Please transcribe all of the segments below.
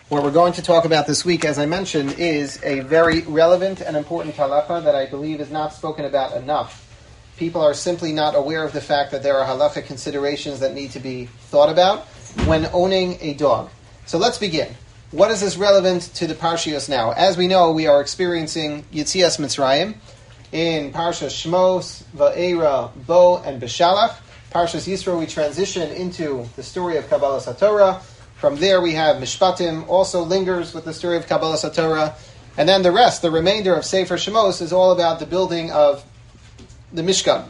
What we're going to talk about this week, as I mentioned, is a very relevant and important halacha that I believe is not spoken about enough. People are simply not aware of the fact that there are halacha considerations that need to be thought about when owning a dog. So let's begin. What is this relevant to the Parshios now? As we know, we are experiencing Yetzias Mitzrayim in Parshas Shmos, Va'era, Bo, and Beshalach. Parshas Yisro, we transition into the story of Kabbalas HaTorah. From there we have Mishpatim, also lingers with the story of Kabbalas HaTorah. And then the remainder of Sefer Shemos is all about the building of the Mishkan.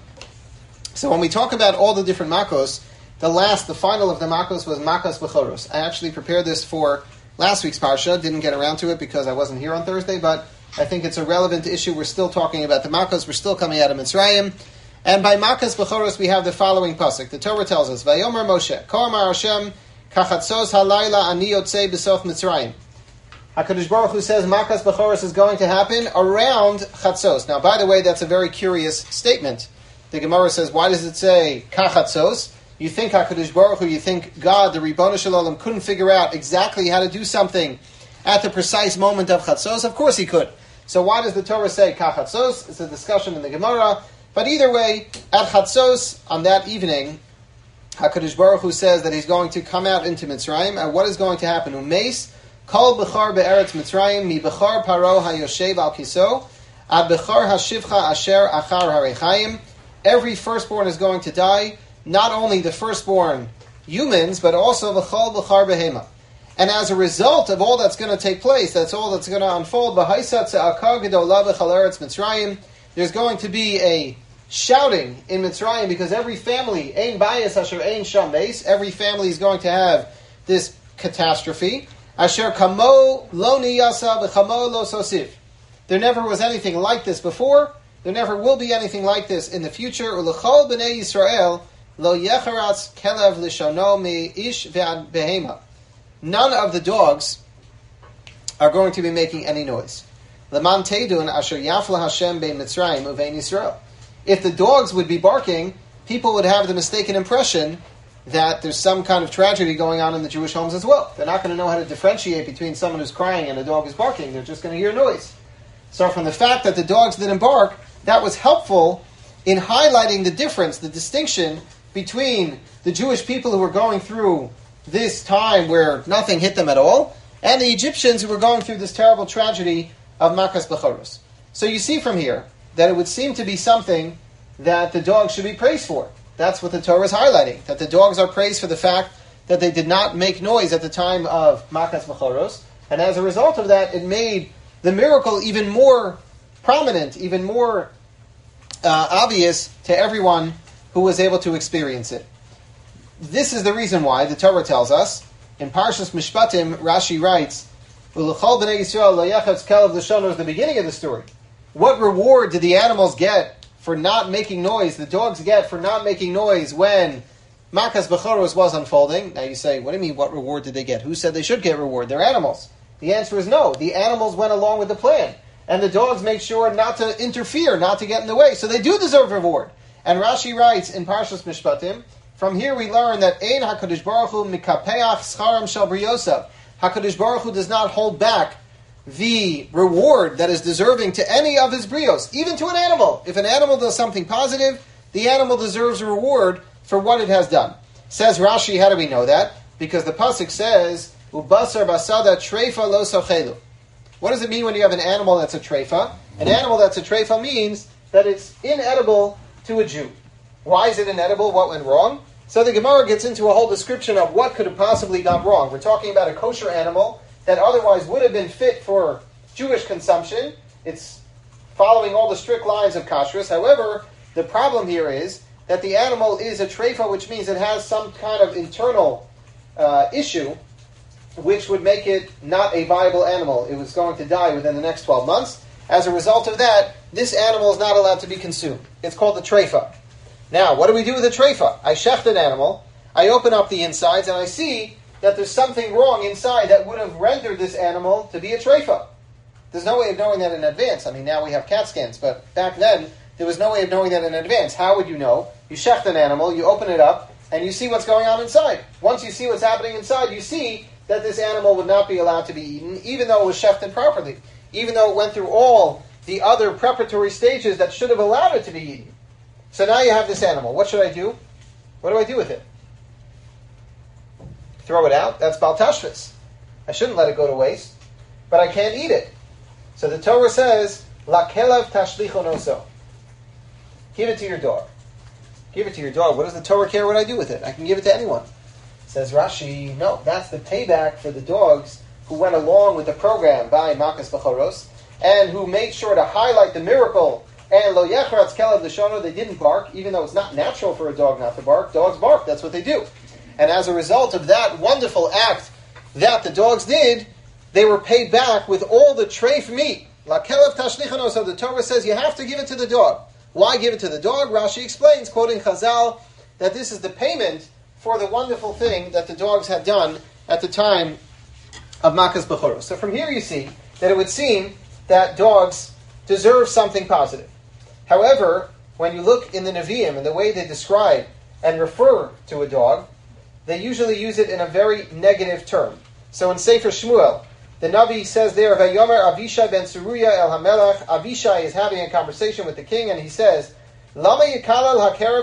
So when we talk about all the different makos, the final of the makos was Makas Bechoros. I actually prepared this for last week's Parsha, didn't get around to it because I wasn't here on Thursday, but I think it's a relevant issue. We're still talking about the makos, we're still coming out of Mitzrayim. And by Makas Bechoros we have the following pasuk. The Torah tells us, Vayomer Moshe, Ko Amar Hashem, Kachatzos halayla ani yotzei b'sof Mitzrayim. HaKadosh Baruch Hu says Makas Bechoros is going to happen around Chatzos. Now, by the way, that's a very curious statement. The Gemara says, why does it say Kachatzos? You think HaKadosh Baruch Hu, you think God, the Ribono Shel Olam, couldn't figure out exactly how to do something at the precise moment of Chatzos? Of course he could. So why does the Torah say Kachatzos? It's a discussion in the Gemara. But either way, at Chatzos, on that evening, HaKadosh Baruch Hu says that he's going to come out into Mitzrayim, and what is going to happen? Umeis, kol bechar be'eretz Mitzrayim, mi bechar paro hayoshev al kiso, ad bechar hashivcha asher achar harechayim. Every firstborn is going to die, not only the firstborn humans, but also the chol bechar behema. And as a result of all that's going to take place, that's all that's going to unfold, b'haisat se'akar gedolah b'chal eretz Mitzrayim, there's going to be a shouting in Mitzrayim because every family, ein bayis asher ein sham beis, every family is going to have this catastrophe. Asher kamo lo niyasa v'chamo lo sosif. There never was anything like this before. There never will be anything like this in the future. U'lechol b'nei Yisrael lo yecharatz kelev lishono mi ish ve'ad behema. None of the dogs are going to be making any noise. Leman teidun asher yafla Hashem bein Mitzrayim uvein Yisrael. If the dogs would be barking, people would have the mistaken impression that there's some kind of tragedy going on in the Jewish homes as well. They're not going to know how to differentiate between someone who's crying and a dog who's barking. They're just going to hear noise. So from the fact that the dogs didn't bark, that was helpful in highlighting the difference, the distinction between the Jewish people who were going through this time where nothing hit them at all, and the Egyptians who were going through this terrible tragedy of Makas Bechoros. So you see from here that it would seem to be something that the dogs should be praised for. That's what the Torah is highlighting, that the dogs are praised for the fact that they did not make noise at the time of Makas Bechoros, and as a result of that, it made the miracle even more prominent, even more obvious to everyone who was able to experience it. This is the reason why the Torah tells us, in Parshas Mishpatim, Rashi writes, U'lechol b'nei Yisrael lo yachatz kelev l'shono is the beginning of the story. What reward did the animals get for not making noise, the dogs get for not making noise when Makas Bechoros was unfolding? Now you say, what do you mean, what reward did they get? Who said they should get reward? They're animals. The answer is no. The animals went along with the plan. And the dogs made sure not to interfere, not to get in the way. So they do deserve reward. And Rashi writes in Parshas Mishpatim, from here we learn that Ein HaKadosh Baruch Hu mikapeach scharam shel briyosav. HaKadosh Baruch Hu does not hold back the reward that is deserving to any of his brios, even to an animal. If an animal does something positive, the animal deserves a reward for what it has done. Says Rashi, how do we know that? Because the pasuk says, "Ubasar basada treifa lo sochelu." What does it mean when you have an animal that's a treifa? An animal that's a treifa means that it's inedible to a Jew. Why is it inedible? What went wrong? So the Gemara gets into a whole description of what could have possibly gone wrong. We're talking about a kosher animal that otherwise would have been fit for Jewish consumption. It's following all the strict lines of kashrus. However, the problem here is that the animal is a treifa, which means it has some kind of internal issue which would make it not a viable animal. It was going to die within the next 12 months. As a result of that, this animal is not allowed to be consumed. It's called the treifa. Now, what do we do with a treifa? I shecht an animal, I open up the insides, and I see that there's something wrong inside that would have rendered this animal to be a treifa. There's no way of knowing that in advance. I mean, now we have CAT scans, but back then, there was no way of knowing that in advance. How would you know? You shecht an animal, you open it up, and you see what's going on inside. Once you see what's happening inside, you see that this animal would not be allowed to be eaten, even though it was shechted properly, even though it went through all the other preparatory stages that should have allowed it to be eaten. So now you have this animal. What should I do? What do I do with it? Throw it out? That's Bal Tashvis. I shouldn't let it go to waste, but I can't eat it. So the Torah says, La kelav tashlichon oso. Give it to your dog. Give it to your dog. What does the Torah care what I do with it? I can give it to anyone. Says Rashi, no, that's the payback for the dogs who went along with the program by Makas B'choros and who made sure to highlight the miracle. And lo yechratz kelav l'shono, they didn't bark, even though it's not natural for a dog not to bark. Dogs bark. That's what they do. And as a result of that wonderful act that the dogs did, they were paid back with all the treif meat. La kelav tashlichano. So the Torah says you have to give it to the dog. Why give it to the dog? Rashi explains, quoting Chazal, that this is the payment for the wonderful thing that the dogs had done at the time of Makas B'choros. So from here you see that it would seem that dogs deserve something positive. However, when you look in the Nevi'im and the way they describe and refer to a dog, they usually use it in a very negative term. So in Sefer Shmuel, the Navi says there, Vayomer Avishai ben Tzeruya el HaMelech, Avishai is having a conversation with the king, and he says, Lama yikalal hakelav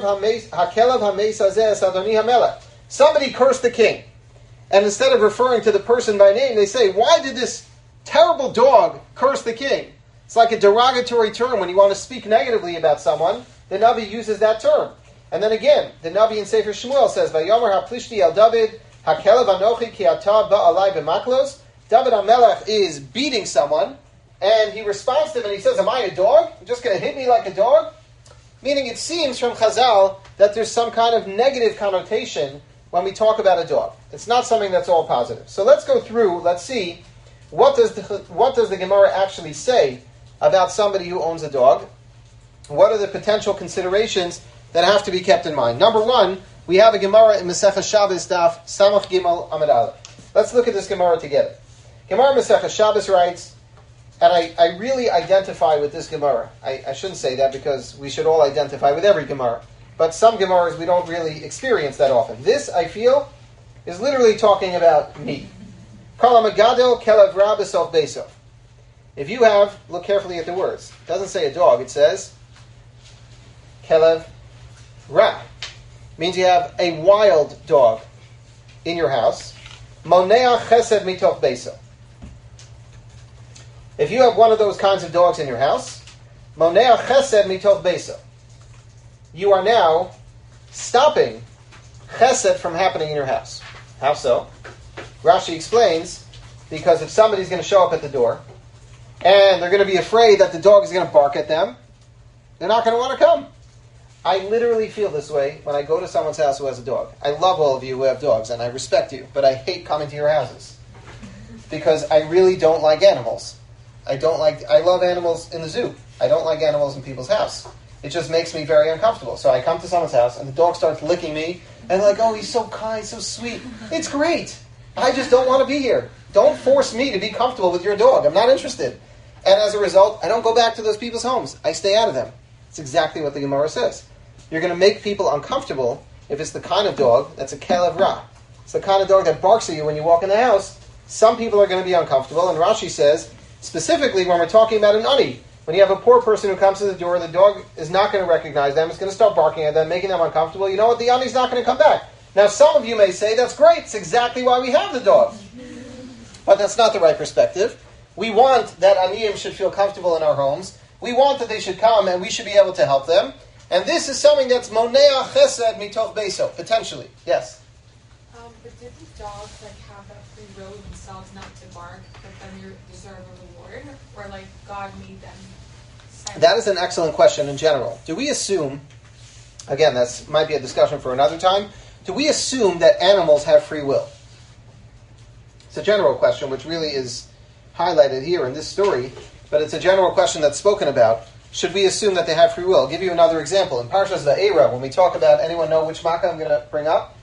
hameis hazeh Adoni HaMelech. Somebody cursed the king. And instead of referring to the person by name, they say, why did this terrible dog curse the king? It's like a derogatory term. When you want to speak negatively about someone, the Navi uses that term. And then again, the Navi in Sefer Shmuel says, Vayomer haplishti el David, hakelav anochi ki ata ba'alai b'maklos. David HaMelech is beating someone, and he responds to him and he says, am I a dog? You're just going to hit me like a dog? Meaning it seems from Chazal that there's some kind of negative connotation when we talk about a dog. It's not something that's all positive. So let's go through, let's see, what does the Gemara actually say about somebody who owns a dog? What are the potential considerations that have to be kept in mind? Number one, we have a Gemara in Masechah Shabbos Daf Samach Gimel Amud Aleph. Let's look at this Gemara together. Gemara Masechah Shabbos writes, and I really identify with this Gemara. I shouldn't say that because we should all identify with every Gemara. But some Gemaras we don't really experience that often. This, I feel, is literally talking about me. Kol hamagadol kelev ra b'sof beisov. If you have, look carefully at the words. It doesn't say a dog, it says kelev ra. Means you have a wild dog in your house. Monea chesed mitoch beisov. If you have one of those kinds of dogs in your house, monea chesed mitoch beisov, you are now stopping chesed from happening in your house. How so? Rashi explains, because if somebody's going to show up at the door, and they're going to be afraid that the dog is going to bark at them, they're not going to want to come. I literally feel this way when I go to someone's house who has a dog. I love all of you who have dogs, and I respect you, but I hate coming to your houses. Because I really don't like animals. I love animals in the zoo. I don't like animals in people's house. It just makes me very uncomfortable. So I come to someone's house, and the dog starts licking me, and like, oh, he's so kind, so sweet. It's great. I just don't want to be here. Don't force me to be comfortable with your dog. I'm not interested. And as a result, I don't go back to those people's homes. I stay out of them. It's exactly what the Gemara says. You're going to make people uncomfortable if it's the kind of dog that's a kelev ra. It's the kind of dog that barks at you when you walk in the house. Some people are going to be uncomfortable, and Rashi says, specifically when we're talking about an ani, when you have a poor person who comes to the door, the dog is not going to recognize them, it's going to start barking at them, making them uncomfortable. You know what? The ani's not going to come back. Now, some of you may say, that's great, it's exactly why we have the dog. But that's not the right perspective. We want that aniyim should feel comfortable in our homes. We want that they should come, and we should be able to help them. And this is something that's monea chesed mitoch beiso, potentially. Yes? But didn't dogs have that free will themselves not to bark, but then you deserve a reward? Or God made them silent? That is an excellent question in general. Do we assume, again, that might be a discussion for another time, do we assume that animals have free will? It's a general question, which really is highlighted here in this story, but it's a general question that's spoken about. Should we assume that they have free will? I'll give you another example. In Parshas Va'era, when we talk about, anyone know which makkah I'm going to bring up?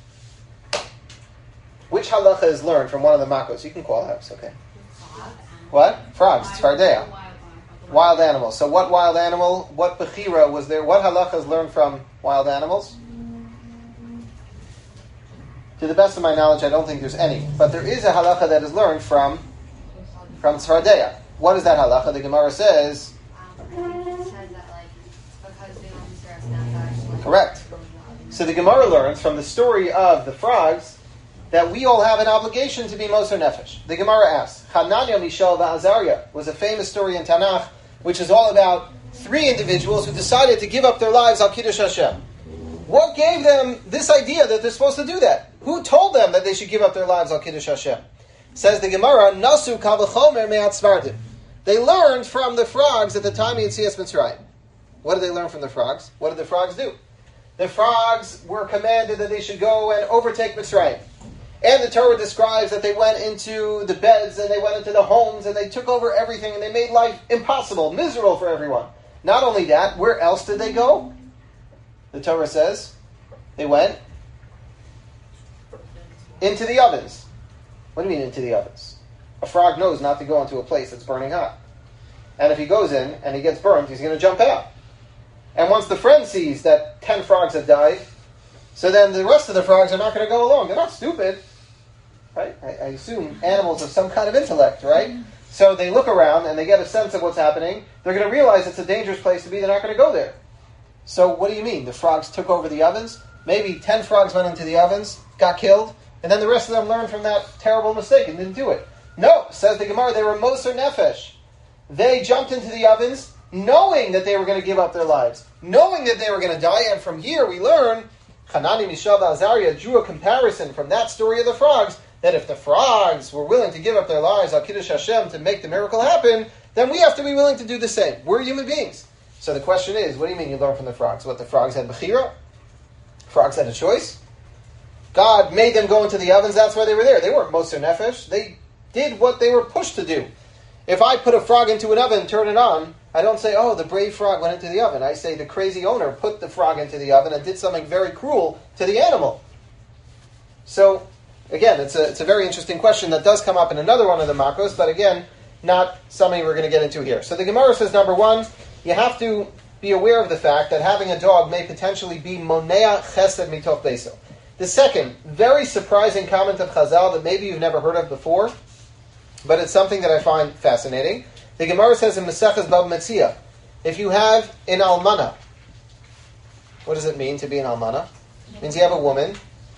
Which halacha is learned from one of the makkos? You can call it, it's okay. What? Frogs. It's Tzfardea. Wild animals. So what wild animal, what bechira was there? What halacha is learned from wild animals? To the best of my knowledge, I don't think there's any. But there is a halacha that is learned from Tzfardea. What is that halacha? The Gemara says... Correct. So the Gemara learns from the story of the frogs that we all have an obligation to be Moser Nefesh. The Gemara asks, Hananiah, Mishael, Azariah was a famous story in Tanakh, which is all about three individuals who decided to give up their lives al Kiddush Hashem. What gave them this idea that they're supposed to do that? Who told them that they should give up their lives al Kiddush Hashem? Says the Gemara, Nasu kavachomer me'at Tzfardim. They learned from the frogs at the time of Yetzias Mitzrayim. What did they learn from the frogs? What did the frogs do? The frogs were commanded that they should go and overtake Mitzrayim. And the Torah describes that they went into the beds and they went into the homes and they took over everything and they made life impossible, miserable for everyone. Not only that, where else did they go? The Torah says they went into the ovens. What do you mean into the ovens? A frog knows not to go into a place that's burning hot. And if he goes in and he gets burned, he's going to jump out. And once the friend sees that 10 frogs have died, so then the rest of the frogs are not going to go along. They're not stupid. Right? I assume animals have some kind of intellect, right? So they look around and they get a sense of what's happening. They're going to realize it's a dangerous place to be. They're not going to go there. So what do you mean? The frogs took over the ovens? Maybe 10 frogs went into the ovens, got killed, and then the rest of them learned from that terrible mistake and didn't do it. No, says the Gemara, they were Moser Nefesh. They jumped into the ovens knowing that they were going to give up their lives, knowing that they were going to die. And from here we learn, Hanani, Mishael, Azariah drew a comparison from that story of the frogs, that if the frogs were willing to give up their lives al Kiddush Hashem to make the miracle happen, then we have to be willing to do the same. We're human beings. So the question is, what do you mean you learn from the frogs? What, the frogs had Bechira? Frogs had a choice? God made them go into the ovens, that's why they were there. They weren't Moser Nefesh. They did what they were pushed to do. If I put a frog into an oven and turn it on, I don't say, oh, the brave frog went into the oven. I say the crazy owner put the frog into the oven and did something very cruel to the animal. So, again, it's a very interesting question that does come up in another one of the Makos, but again, not something we're going to get into here. So the Gemara says, number one, you have to be aware of the fact that having a dog may potentially be monea chesed mitoch beso. The second, very surprising comment of Chazal that maybe you've never heard of before, but it's something that I find fascinating. The Gemara says in Maseches Bava Metzia, if you have an almana, what does it mean to be an almana? It means you have a woman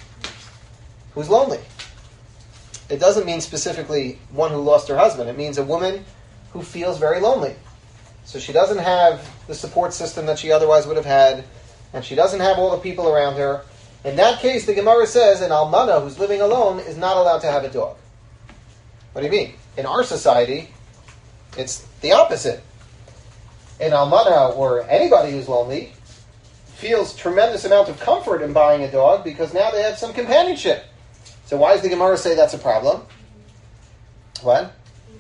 who's lonely. It doesn't mean specifically one who lost her husband. It means a woman who feels very lonely. So she doesn't have the support system that she otherwise would have had, and she doesn't have all the people around her. In that case, the Gemara says an almana who's living alone is not allowed to have a dog. What do you mean? In our society, it's the opposite. An almana, or anybody who's lonely, feels tremendous amount of comfort in buying a dog because now they have some companionship. So why does the Gemara say that's a problem? What?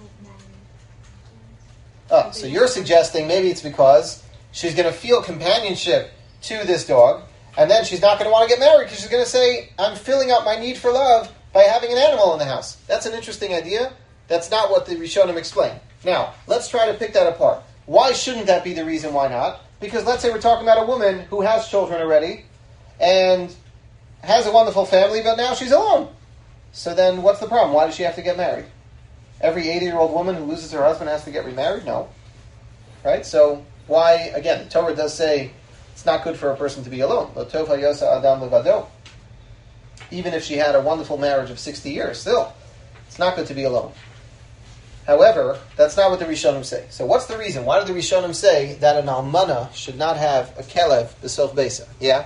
Oh, so you're suggesting maybe it's because she's going to feel companionship to this dog, and then she's not going to want to get married because she's going to say, I'm filling out my need for love by having an animal in the house. That's an interesting idea. That's not what the Rishonim explain. Now, let's try to pick that apart. Why shouldn't that be the reason why not? Because let's say we're talking about a woman who has children already and has a wonderful family, but now she's alone. So then what's the problem? Why does she have to get married? Every 80-year-old woman who loses her husband has to get remarried? No. Right? So why, again, the Torah does say it's not good for a person to be alone. Lo tov hayosa adam levado. Even if she had a wonderful marriage of 60 years, still, it's not good to be alone. However, that's not what the Rishonim say. So what's the reason? Why did the Rishonim say that an almana should not have a kelev b'soch beisa? Yeah?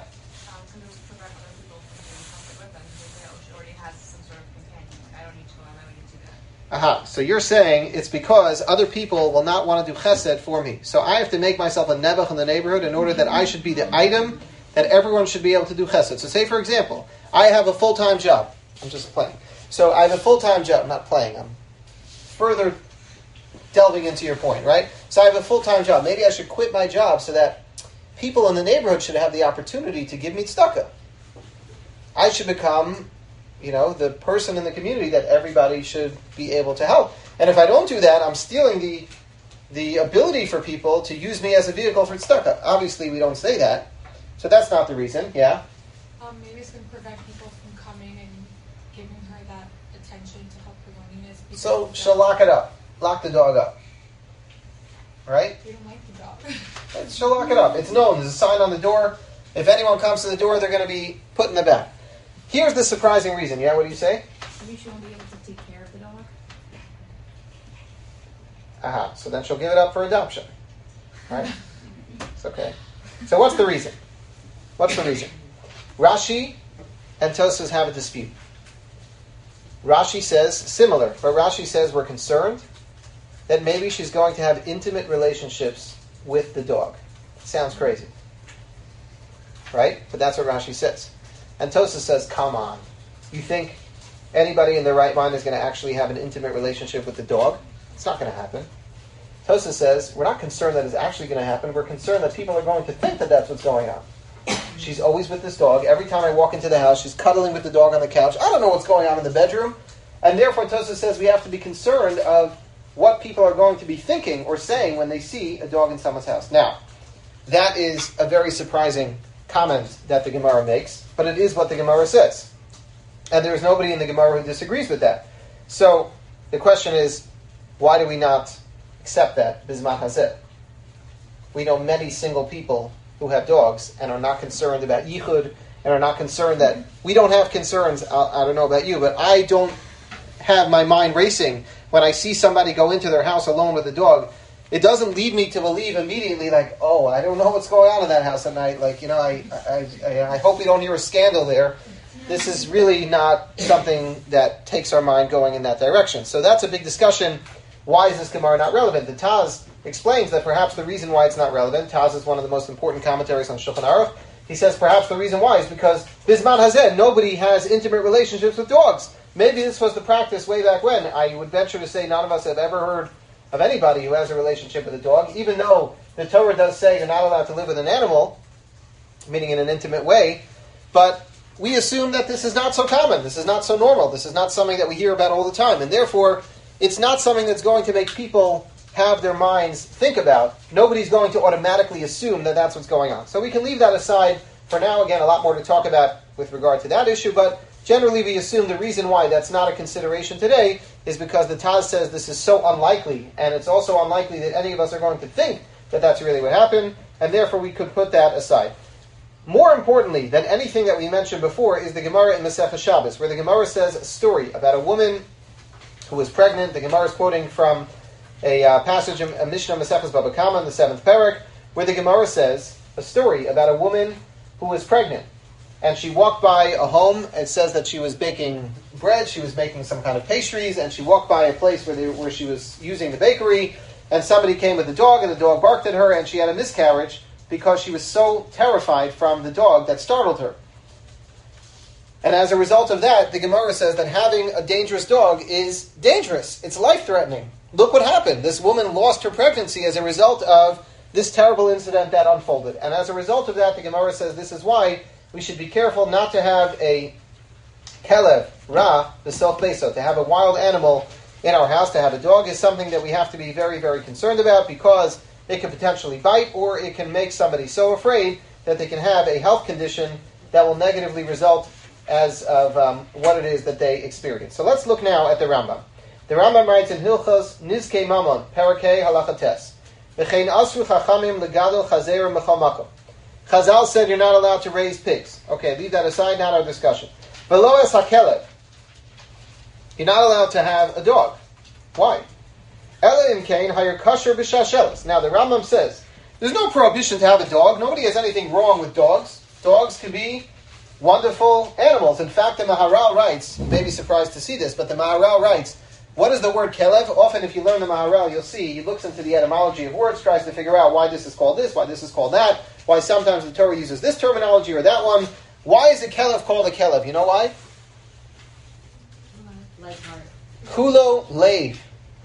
Aha, so you're saying it's because other people will not want to do chesed for me. So I have to make myself a nebuch in the neighborhood in order that I should be the item that everyone should be able to do chesed. So say, for example, I have a full-time job. I'm just playing. So I have a full-time job. I'm not playing. I'm further delving into your point, right? So I have a full-time job. Maybe I should quit my job so that people in the neighborhood should have the opportunity to give me tzedakah. I should become, the person in the community that everybody should be able to help. And if I don't do that, I'm stealing the ability for people to use me as a vehicle for tzedakah. Obviously, we don't say that. So that's not the reason, yeah? Maybe it's going to prevent people from coming and So she'll lock it up. Lock the dog up. Right? You don't like the dog. She'll lock it up. It's known. There's a sign on the door. If anyone comes to the door, they're going to be put in the back. Here's the surprising reason. Yeah, what do you say? Maybe she won't be able to take care of the dog. Aha. So then she'll give it up for adoption. Right? It's okay. So what's the reason? What's the reason? Rashi and Tosfos have a dispute. Rashi says similar, but Rashi says we're concerned that maybe she's going to have intimate relationships with the dog. Sounds crazy. Right? But that's what Rashi says. And Tosfos says, come on. You think anybody in their right mind is going to actually have an intimate relationship with the dog? It's not going to happen. Tosfos says, we're not concerned that it's actually going to happen. We're concerned that people are going to think that that's what's going on. She's always with this dog. Every time I walk into the house, she's cuddling with the dog on the couch. I don't know what's going on in the bedroom. And therefore, Tosfos says we have to be concerned of what people are going to be thinking or saying when they see a dog in someone's house. Now, that is a very surprising comment that the Gemara makes, but it is what the Gemara says. And there's nobody in the Gemara who disagrees with that. So, the question is, why do we not accept that Bizman Hazeh? We know many single people who have dogs and are not concerned about yichud and are not concerned that we don't have concerns. I don't know about you, but I don't have my mind racing when I see somebody go into their house alone with a dog. It doesn't lead me to believe immediately, like, oh, I don't know what's going on in that house at night. Like, you know, I hope we don't hear a scandal there. This is really not something that takes our mind going in that direction. So that's a big discussion. Why is this Gemara not relevant? The Taz explains that perhaps the reason why it's not relevant, Taz is one of the most important commentaries on Shulchan Aruch, he says perhaps the reason why is because Bizman Hazeh, nobody has intimate relationships with dogs. Maybe this was the practice way back when. I would venture to say none of us have ever heard of anybody who has a relationship with a dog, even though the Torah does say you're not allowed to live with an animal, meaning in an intimate way, but we assume that this is not so common, this is not so normal, this is not something that we hear about all the time, and therefore it's not something that's going to make people have their minds think about. Nobody's going to automatically assume that that's what's going on. So we can leave that aside for now. Again, a lot more to talk about with regard to that issue, but generally we assume the reason why that's not a consideration today is because the Taz says this is so unlikely, and it's also unlikely that any of us are going to think that that's really what happened, and therefore we could put that aside. More importantly than anything that we mentioned before is the Gemara in Masechah Shabbos, where the Gemara says a story about a woman who was pregnant. The Gemara is quoting from a passage in Mishnah Masechus Baba Kama in the 7th parak, where the Gemara says a story about a woman who was pregnant. And she walked by a home. It says that she was baking bread, she was making some kind of pastries, and she walked by a place where she was using the bakery, and somebody came with a dog, and the dog barked at her, and she had a miscarriage because she was so terrified from the dog that startled her. And as a result of that, the Gemara says that having a dangerous dog is dangerous. It's life-threatening. Look what happened. This woman lost her pregnancy as a result of this terrible incident that unfolded. And as a result of that, the Gemara says this is why we should be careful not to have a kelev, ra, the self-peso, to have a wild animal in our house. To have a dog is something that we have to be very, very concerned about because it can potentially bite or it can make somebody so afraid that they can have a health condition that will negatively result as of what it is that they experience. So let's look now at the Rambam. The Rambam writes in Hilchos Nizkei Mamon, Parakei Halacha Tes, V'chein asru chachamim legadol chazer mechol makom. Chazal said you're not allowed to raise pigs. Okay, leave that aside, not our discussion. V'lo es hakelev. You're not allowed to have a dog. Why? Ela imkein hayir kasher b'shashelis. Now the Rambam says there's no prohibition to have a dog. Nobody has anything wrong with dogs. Dogs can be wonderful animals. In fact, the Maharal writes, you may be surprised to see this, but the Maharal writes, what is the word kelev? Often if you learn the Maharal, you'll see, he looks into the etymology of words, tries to figure out why this is called this, why this is called that, why sometimes the Torah uses this terminology or that one. Why is a kelev called a kelev? You know why? Kulo leiv.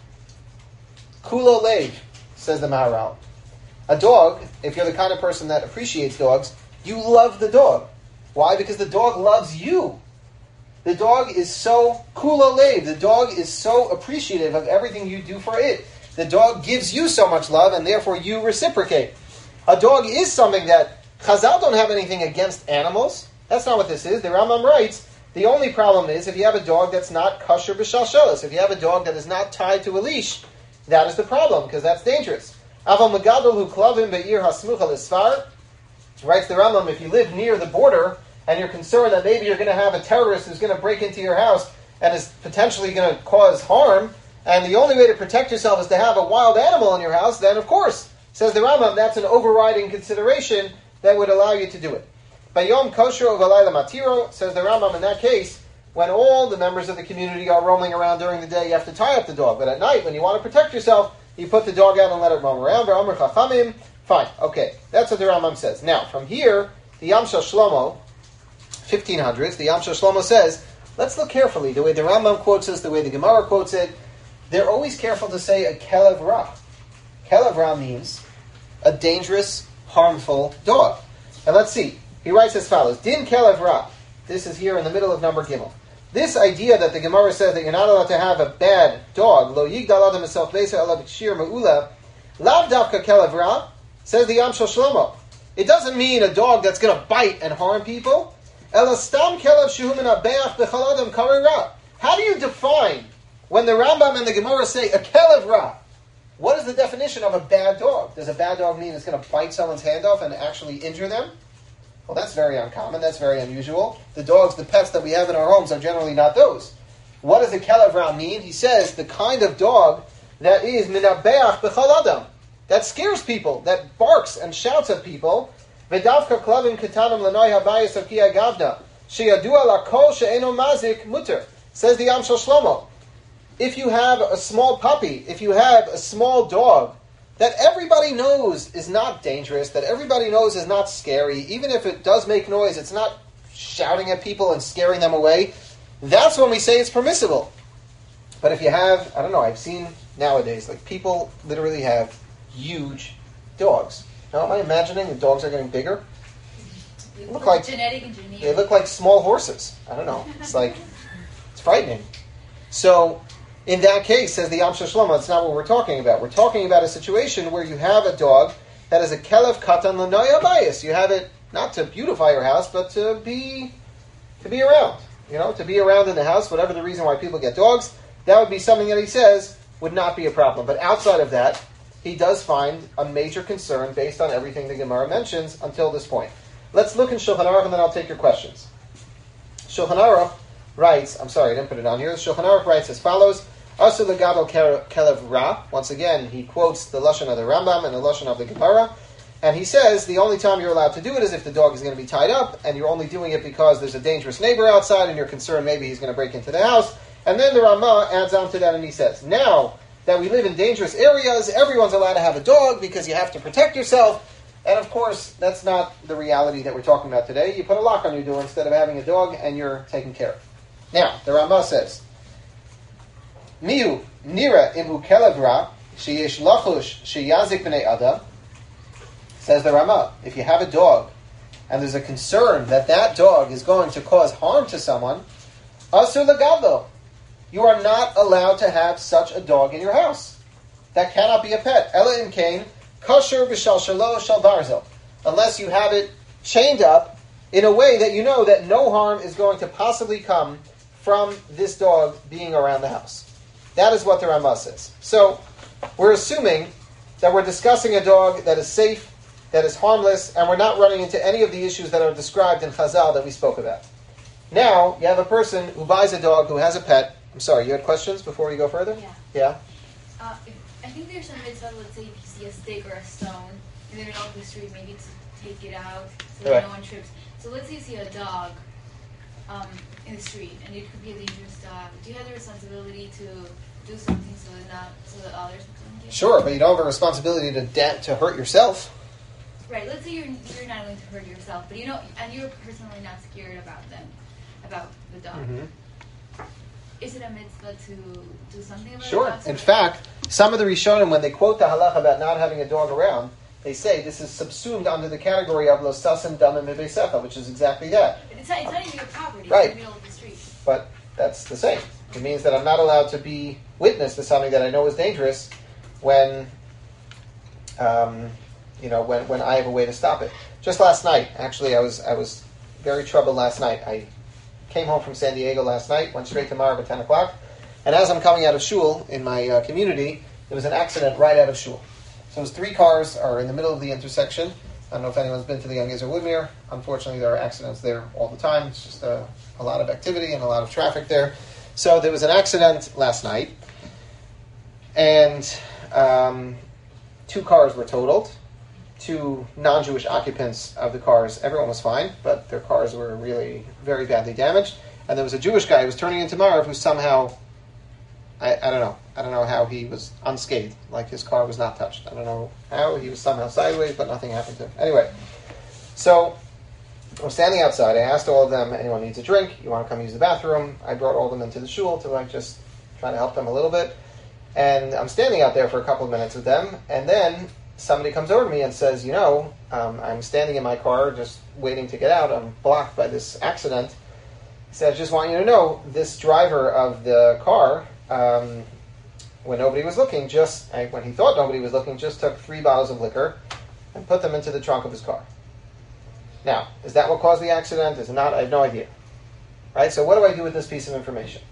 Kulo leiv, says the Maharal. A dog, if you're the kind of person that appreciates dogs, you love the dog. Why? Because the dog loves you. The dog is so kulo leiv. The dog is so appreciative of everything you do for it. The dog gives you so much love, and therefore you reciprocate. A dog is something that Chazal don't have anything against animals. That's not what this is. The Rambam writes The only problem is if you have a dog that's not kosher b'shalshelis, if you have a dog that is not tied to a leash, that is the problem, because that's dangerous. Aval megadol hu klavim be'ir hasmucha l'sfar, writes the Rambam, if you live near the border and you're concerned that maybe you're going to have a terrorist who's going to break into your house and is potentially going to cause harm, and the only way to protect yourself is to have a wild animal in your house, then of course, says the Rambam, that's an overriding consideration that would allow you to do it. Bayom kosher uvalayla matiro, says the Rambam, in that case, when all the members of the community are roaming around during the day, you have to tie up the dog. But at night, when you want to protect yourself, you put the dog out and let it roam around. V'omer chachamim, fine, okay, that's what the Rambam says. Now, from here, the Yamshel Shlomo, 1500s, the Yamshel Shlomo says, let's look carefully, the way the Rambam quotes it, the way the Gemara quotes it, they're always careful to say a kelev ra. Kelev ra means a dangerous, harmful dog. And let's see. He writes as follows: Din kelev ra. This is here in the middle of number Gimel. This idea that the Gemara says that you're not allowed to have a bad dog, lo yigdal adam esel beisa ela b'shir me'ula, lav davka kelev ra, says the Yamshel Shlomo. It doesn't mean a dog that's going to bite and harm people. Ela stam kelev shehu min habeach b'chal adam karei ra. How do you define when the Rambam and the Gemara say a kelev ra? What is the definition of a bad dog? Does a bad dog mean it's going to bite someone's hand off and actually injure them? Well, that's very uncommon. That's very unusual. The dogs, the pets that we have in our homes are generally not those. What does a kelev ra mean? He says the kind of dog that is minabeach b'chal adam, that scares people, that barks and shouts at people. V'davka klavim ketanim l'noi habayis of ki agavna sheyadua lakol she'eno mazik muter, says the Yamshel Shlomo. If you have a small puppy, if you have a small dog that everybody knows is not dangerous, that everybody knows is not scary, even if it does make noise, it's not shouting at people and scaring them away, that's when we say it's permissible. But if you have, I don't know, I've seen nowadays, like people literally have huge dogs. Now, am I imagining the dogs are getting bigger? They look like genetic engineering. They look like small horses. I don't know. It's like, it's frightening. So, in that case, says the Yamshel Shlomo, that's not what we're talking about. We're talking about a situation where you have a dog that is a kelev katan l'noi habayis. You have it not to beautify your house, but to be around. You know, to be around in the house, whatever the reason why people get dogs. That would be something that he says would not be a problem. But outside of that, he does find a major concern based on everything the Gemara mentions until this point. Let's look in Shulchan Aruch and then I'll take your questions. Shulchan Aruch writes, I'm sorry, I didn't put it on here. Shulchan Aruch writes as follows: Asu legadol kelev ra. Once again, he quotes the lashon of the Rambam and the lashon of the Gemara, and he says the only time you're allowed to do it is if the dog is going to be tied up, and you're only doing it because there's a dangerous neighbor outside, and you're concerned maybe he's going to break into the house. And then the Rama adds on to that, and he says, now that we live in dangerous areas, everyone's allowed to have a dog because you have to protect yourself. And of course, that's not the reality that we're talking about today. You put a lock on your door instead of having a dog, and you're taken care of. Now, the Rama says, Miu nira imu kelev ra sheyesh lachush sheyazik b'nei adam. Says the Rama, if you have a dog and there's a concern that that dog is going to cause harm to someone, asur legadlo, you are not allowed to have such a dog in your house. That cannot be a pet. Ela im kain kosher b'shalshalo shal barzel, unless you have it chained up in a way that you know that no harm is going to possibly come from this dog being around the house. That is what the Rama says. So, we're assuming that we're discussing a dog that is safe, that is harmless, and we're not running into any of the issues that are described in Chazal that we spoke about. Now, you have a person who buys a dog who has a pet. I'm sorry, you had questions before we go further? Yeah. I think there's some mitzvah, let's say if you see a stick or a stone in the middle of the street, maybe to take it out so that no one trips. So let's say you see a dog in the street, and it could be a dangerous dog. Do you have the responsibility to do something so that others don't get Sure, but you don't have a responsibility to hurt yourself. Right. Let's say you're not going to hurt yourself, but and you're personally not scared about the dog. Mm-hmm. Is it a mitzvah to do something about Sure. the dog? In fact, some of the Rishonim, when they quote the halacha about not having a dog around, they say this is subsumed under the category of lo sasim damim mibeisecha, which is exactly that. But it's not even your property. Right. It's in the middle of the street. But that's the same. It means that I'm not allowed to be witness to something that I know is dangerous when when I have a way to stop it. Just last night, actually, I was very troubled last night. came home from San Diego last night, went straight to Marv at 10 o'clock, and as I'm coming out of shul in my community, there was an accident right out of shul. So those 3 cars are in the middle of the intersection. I don't know if anyone's been to the Young Israel Woodmere. Unfortunately, there are accidents there all the time. It's just a lot of activity and a lot of traffic there. So there was an accident last night, and 2 cars were totaled. 2 non-Jewish occupants of the cars, everyone was fine, but their cars were really very badly damaged. And there was a Jewish guy who was turning into Marav who somehow, I don't know how he was unscathed, like his car was not touched. I don't know how, he was somehow sideways, but nothing happened to him. Anyway, so I'm standing outside. I asked all of them, anyone needs a drink? You want to come use the bathroom? I brought all of them into the shul to just try to help them a little bit. And I'm standing out there for a couple of minutes with them, and then somebody comes over to me and says, I'm standing in my car just waiting to get out. I'm blocked by this accident. He said, I just want you to know, this driver of the car, when nobody was looking, when he thought nobody was looking, just took 3 bottles of liquor and put them into the trunk of his car. Now, is that what caused the accident? Is it not? I have no idea. Right? So what do I do with this piece of information?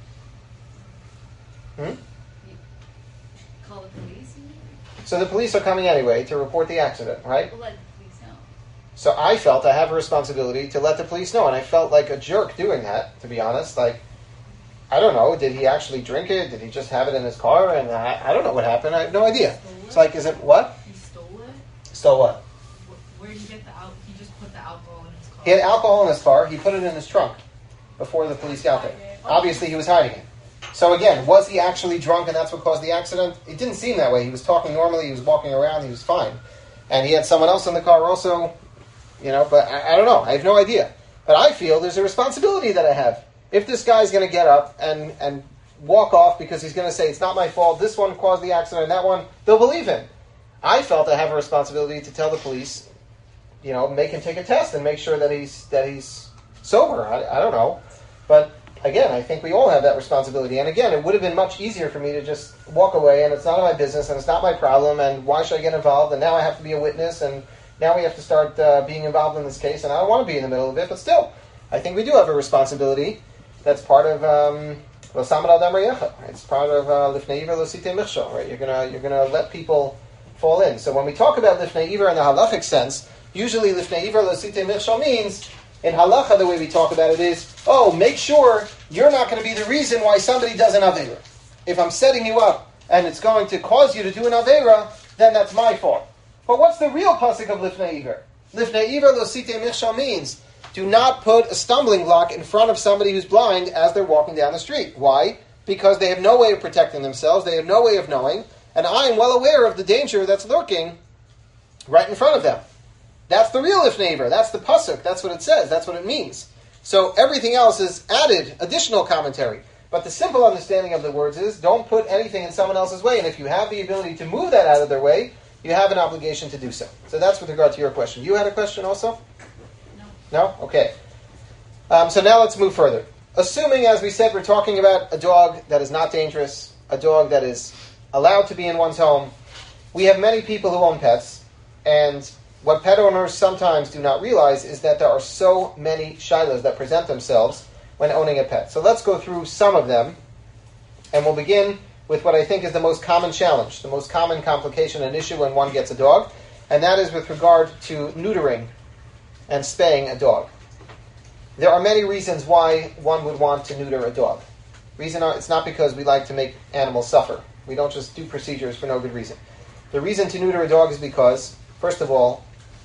Call the police? So the police are coming anyway to report the accident, right? We'll let the police know. So I felt I have a responsibility to let the police know, and I felt like a jerk doing that, to be honest. Like, I don't know, did he actually drink it? Did he just have it in his car? And I don't know what happened. I have no idea. It's like, is it what? He stole it? Stole what? Where did he get the alcohol? He just put the alcohol in his car. He had alcohol in his car. He put it in his trunk before the police got there. Obviously, he was hiding it. So again, was he actually drunk and that's what caused the accident? It didn't seem that way. He was talking normally, he was walking around, he was fine. And he had someone else in the car also, but I don't know. I have no idea. But I feel there's a responsibility that I have. If this guy's going to get up and walk off because he's going to say, it's not my fault, this one caused the accident and that one, they'll believe him. I felt I have a responsibility to tell the police, make him take a test and make sure that he's sober. I don't know. But again, I think we all have that responsibility. And again, it would have been much easier for me to just walk away and it's none of my business and it's not my problem and why should I get involved and now I have to be a witness and now we have to start being involved in this case and I don't want to be in the middle of it. But still, I think we do have a responsibility. That's part of It's part of Lifnei Iver Lo Sitei Michshol, right? You're gonna let people fall in. So when we talk about Lifnei Iver in the halachic sense, usually Lifnei Iver Lo Sitei Michshol means in halacha, the way we talk about it is, make sure you're not going to be the reason why somebody does an aveira. If I'm setting you up and it's going to cause you to do an aveira, then that's my fault. But what's the real pasuk of Lifnei Iver? Lifnei Iver Lo Sitei Michshol means, do not put a stumbling block in front of somebody who's blind as they're walking down the street. Why? Because they have no way of protecting themselves, they have no way of knowing, and I'm well aware of the danger that's lurking right in front of them. That's the real Lifnei Iver. That's the pasuk. That's what it says. That's what it means. So everything else is added, additional commentary. But the simple understanding of the words is, don't put anything in someone else's way. And if you have the ability to move that out of their way, you have an obligation to do so. So that's with regard to your question. You had a question also? No? Okay. So now let's move further. Assuming, as we said, we're talking about a dog that is not dangerous, a dog that is allowed to be in one's home. We have many people who own pets, and what pet owners sometimes do not realize is that there are so many shilas that present themselves when owning a pet. So let's go through some of them, and we'll begin with what I think is the most common challenge, the most common complication and issue when one gets a dog, and that is with regard to neutering and spaying a dog. There are many reasons why one would want to neuter a dog. It's not because we like to make animals suffer. We don't just do procedures for no good reason. The reason to neuter a dog is because, first of all,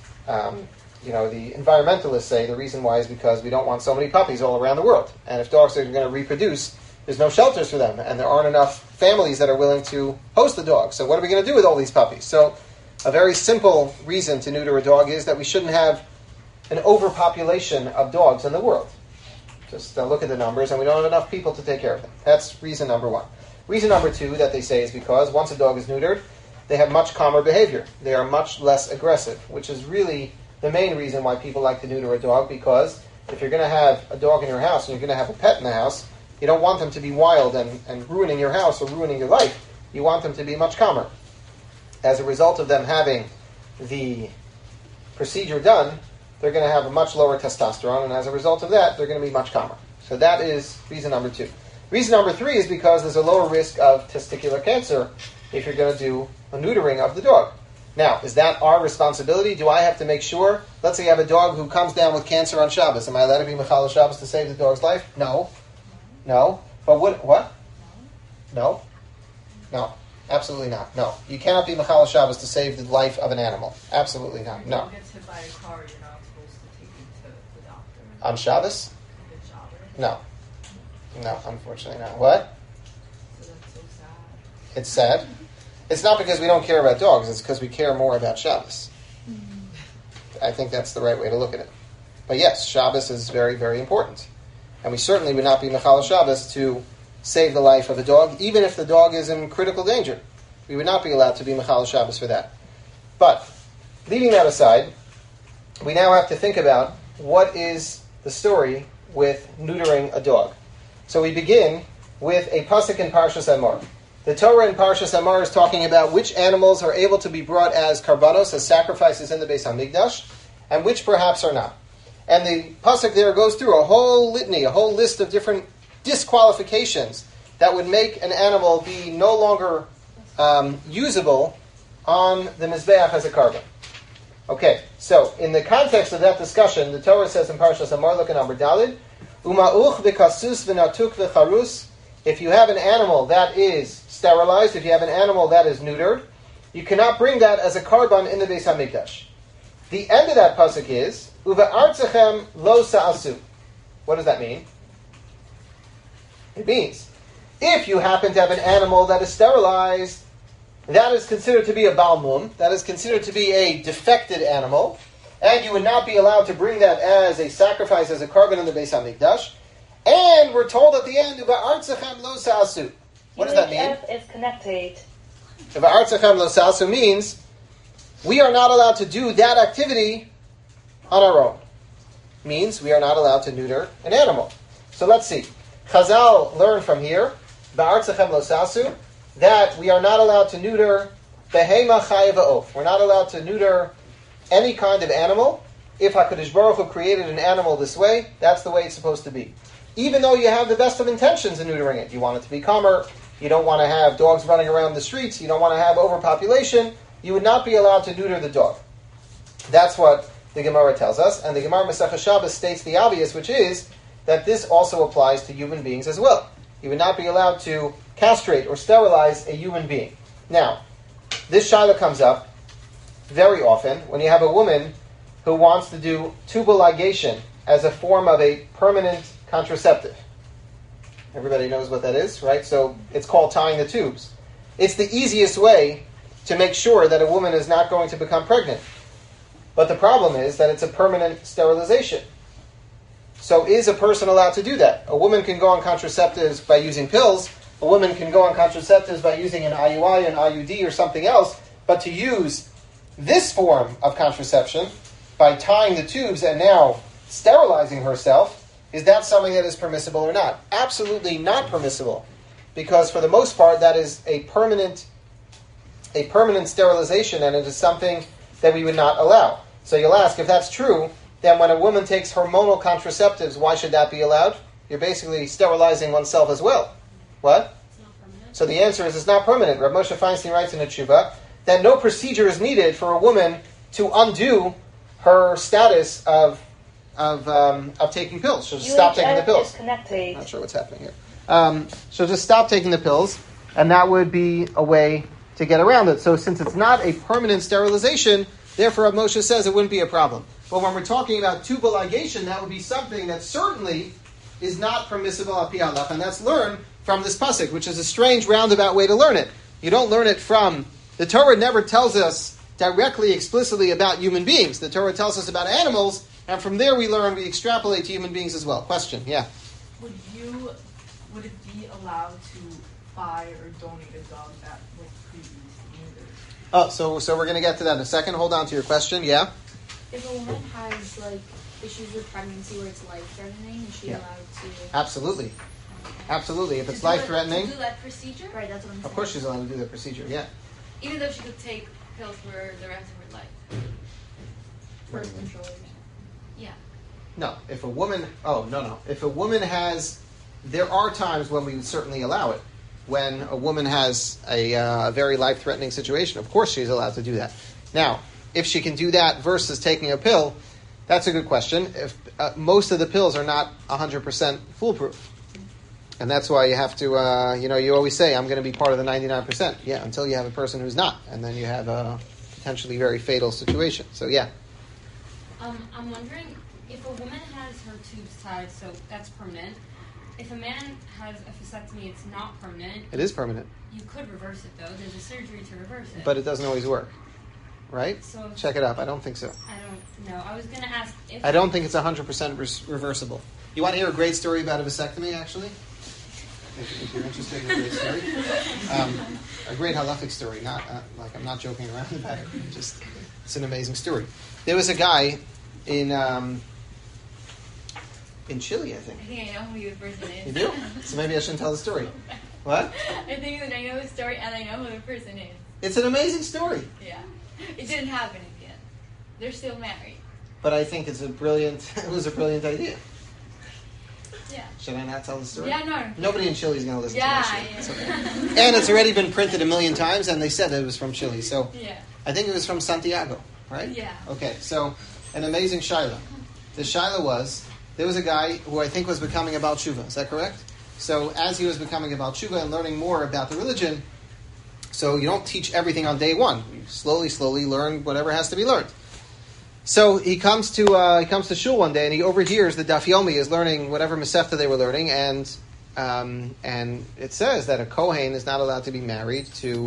the environmentalists say the reason why is because we don't want so many puppies all around the world. And if dogs are going to reproduce, there's no shelters for them, and there aren't enough families that are willing to host the dog. So what are we going to do with all these puppies? So a very simple reason to neuter a dog is that we shouldn't have an overpopulation of dogs in the world. Just look at the numbers, and we don't have enough people to take care of them. That's reason number one. Reason number two that they say is because once a dog is neutered, they have much calmer behavior. They are much less aggressive, which is really the main reason why people like to neuter a dog, because if you're going to have a dog in your house and you're going to have a pet in the house, you don't want them to be wild and ruining your house or ruining your life. You want them to be much calmer. As a result of them having the procedure done, they're going to have a much lower testosterone, and as a result of that, they're going to be much calmer. So that is reason number 2. Reason number 3 is because there's a lower risk of testicular cancer if you're going to do a neutering of the dog. Now, is that our responsibility? Do I have to make sure? Let's say you have a dog who comes down with cancer on Shabbos. Am I allowed to be Mechal Shabbos to save the dog's life? No. But what? No. Absolutely not. No. You cannot be Mechal Shabbos to save the life of an animal. Absolutely not. If No. your dog gets hit by a car, you're not supposed to take him to the doctor. On Shabbos? Good job. No, unfortunately not. What? So that's so sad. It's sad. It's not because we don't care about dogs. It's because we care more about Shabbos. I think that's the right way to look at it. But yes, Shabbos is very, very important. And we certainly would not be Mechal Shabbos to save the life of a dog, even if the dog is in critical danger. We would not be allowed to be Mechal Shabbos for that. But, leaving that aside, we now have to think about what is the story with neutering a dog. So we begin with a pasuk in Parshas Emor. The Torah in Parshas Emor is talking about which animals are able to be brought as karbanos, as sacrifices in the Beis HaMikdash, and which perhaps are not. And the pasuk there goes through a whole litany, a whole list of different disqualifications that would make an animal be no longer usable on the Mizbeach as a karban. Okay, so in the context of that discussion, the Torah says in Parshas Emor, look at number Dalid, Uma'uch v'kasus v'natuk v'charus. If you have an animal that is sterilized, if you have an animal that is neutered, you cannot bring that as a karban in the Beis HaMikdash. The end of that pasuk is Uve'artzachem lo sa'asu. What does that mean? It means if you happen to have an animal that is sterilized, that is considered to be a balmum, that is considered to be a defected animal, and you would not be allowed to bring that as a sacrifice, as a karban in the Beis HaMikdash. And we're told at the end, Uve'artzachem lo sa'asu. What does that mean? UHF is connected. Uve'artzachem lo sa'asu means we are not allowed to do that activity on our own. Means we are not allowed to neuter an animal. So let's see. Chazal learn from here, Ba'artzachem lo sa'asu, that we are not allowed to neuter behema chayav ha'of. We're not allowed to neuter any kind of animal. If HaKadosh Baruch Hu created an animal this way, that's the way it's supposed to be. Even though you have the best of intentions in neutering it. You want it to be calmer, you don't want to have dogs running around the streets, you don't want to have overpopulation, you would not be allowed to neuter the dog. That's what the Gemara tells us, and the Gemara Masechah Shabbos states the obvious, which is that this also applies to human beings as well. You would not be allowed to castrate or sterilize a human being. Now, this shaila comes up very often when you have a woman who wants to do tubal ligation as a form of a permanent contraceptive. Everybody knows what that is, right? So it's called tying the tubes. It's the easiest way to make sure that a woman is not going to become pregnant. But the problem is that it's a permanent sterilization. So is a person allowed to do that? A woman can go on contraceptives by using pills. A woman can go on contraceptives by using an IUI, an IUD, or something else. But to use this form of contraception by tying the tubes and now sterilizing herself, is that something that is permissible or not? Absolutely not permissible. Because for the most part, that is a permanent sterilization, and it is something that we would not allow. So you'll ask, if that's true, then when a woman takes hormonal contraceptives, why should that be allowed? You're basically sterilizing oneself as well. What? It's not permanent. So the answer is it's not permanent. Rav Moshe Feinstein writes in a tshuva that no procedure is needed for a woman to undo her status of taking pills. She'll just stop taking the pills. Is connected. Not sure what's happening here. She'll just stop taking the pills, and that would be a way to get around it. So since it's not a permanent sterilization, therefore Moshe says it wouldn't be a problem. But when we're talking about tubal ligation, that would be something that certainly is not permissible al pi halach, and that's learned from this pasuk, which is a strange roundabout way to learn it. You don't learn it from... The Torah never tells us directly, explicitly about human beings. The Torah tells us about animals, and from there we extrapolate to human beings as well. Question, yeah? Would it be allowed to buy or donate a dog that was previously neutered? Oh, so we're going to get to that in a second. Hold on to your question, yeah? If a woman has issues with pregnancy where it's life-threatening, is she allowed to? Absolutely. Okay. Absolutely. If it's To life-threatening, do that procedure? Right, that's what I'm saying. of course she's allowed to do the procedure, yeah. Even though she could take pills for the rest of her life. Birth control or something. Yeah. No, if a woman... Oh, no. If a woman has... There are times when we would certainly allow it. When a woman has a very life-threatening situation, of course she's allowed to do that. Now, if she can do that versus taking a pill, that's a good question. If most of the pills are not 100% foolproof. And that's why you have to, you always say, I'm going to be part of the 99%. Yeah, until you have a person who's not. And then you have a potentially very fatal situation. So, yeah. I'm wondering, if a woman has her tubes tied, so that's permanent. If a man has a vasectomy, it's not permanent. It is permanent. You could reverse it, though. There's a surgery to reverse it. But it doesn't always work. Right? So check it up. I don't think so. I don't know. I was going to ask if... I don't think it's 100% reversible. You want to hear a great story about a vasectomy, actually? If you're interested in a great story. A great halachic story. Not I'm not joking around about it. It's an amazing story. There was a guy in Chile, I think. I think I know who the person is. You do? So maybe I shouldn't tell the story. What? I think that I know the story and I know who the person is. It's an amazing story. Yeah. It didn't happen again. They're still married. But I think it was a brilliant idea. Yeah. Should I not tell the story? Yeah, no. Nobody in Chile is going to listen to Yeah, that shit. yeah. It's okay. And it's already been printed 1 million times, and they said that it was from Chile. So Yeah. I think it was from Santiago, right? Yeah. Okay, so an amazing shaila. The shaila was, there was a guy who I think was becoming a Baal Tshuva. Is that correct? So as he was becoming a Baal Tshuva and learning more about the religion, so you don't teach everything on day one. You slowly learn whatever has to be learned. So he comes to shul one day and he overhears the Daf Yomi is learning whatever Masefta they were learning, and it says that a Kohen is not allowed to be married to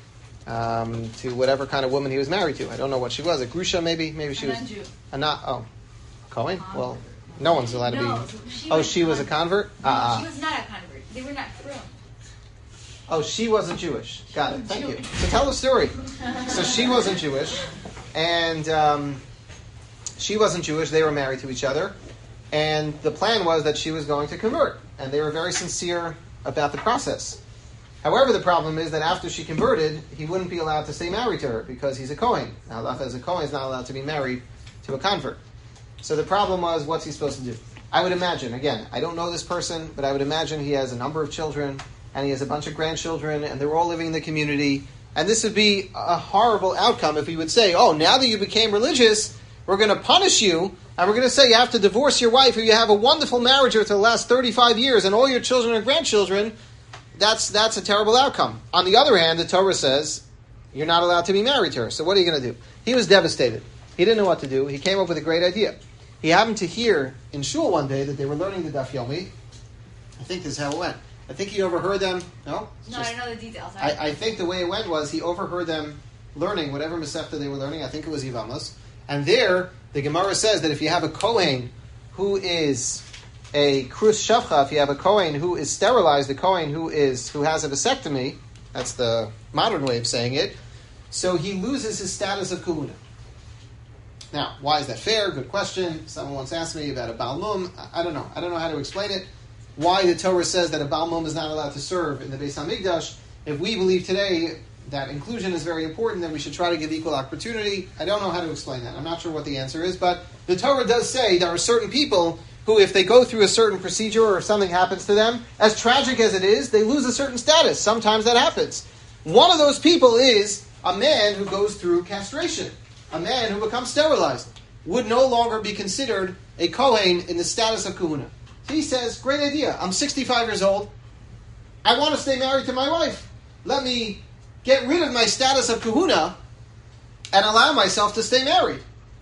whatever kind of woman he was married to. I don't know what she was. A Grusha maybe she was a not Kohen. Well, no one's allowed to be. She was a convert. No, she was not a convert. They were not frum. Oh, she wasn't Jewish. Got it. Thank you. So tell the story. So she wasn't Jewish, and she wasn't Jewish. They were married to each other, and the plan was that she was going to convert, and they were very sincere about the process. However, the problem is that after she converted, he wouldn't be allowed to stay married to her because he's a Kohen. Now, as a Kohen, is not allowed to be married to a convert. So the problem was, what's he supposed to do? I would imagine, again, I don't know this person, but I would imagine he has a number of children, and he has a bunch of grandchildren, and they're all living in the community. And this would be a horrible outcome if he would say, oh, now that you became religious, we're going to punish you, and we're going to say you have to divorce your wife, or you have a wonderful marriage with her the last 35 years, and all your children and grandchildren. That's a terrible outcome. On the other hand, the Torah says, you're not allowed to be married to her. So what are you going to do? He was devastated. He didn't know what to do. He came up with a great idea. He happened to hear in shul one day that they were learning the Daf Yomi. I think this is how it went. I think he overheard them. No? No, I don't know the details. I think the way it went was he overheard them learning whatever Masefta they were learning. I think it was Yevamos. And there, the Gemara says that if you have a Kohen who is a Krus Shavcha, if you have a Kohen who is sterilized, a Kohen who has a vasectomy, that's the modern way of saying it, so he loses his status of Kahuna. Now, why is that fair? Good question. Someone once asked me about a Baal Mum. I don't know. I don't know how to explain it. Why the Torah says that a Baal Mum is not allowed to serve in the Beis HaMikdash. If we believe today that inclusion is very important, then we should try to give equal opportunity. I don't know how to explain that. I'm not sure what the answer is, but the Torah does say there are certain people who, if they go through a certain procedure or if something happens to them, as tragic as it is, they lose a certain status. Sometimes that happens. One of those people is a man who goes through castration. A man who becomes sterilized would no longer be considered a Kohen in the status of Kahuna. So he says, great idea. I'm 65 years old. I want to stay married to my wife. Let me get rid of my status of Kahuna and allow myself to stay married.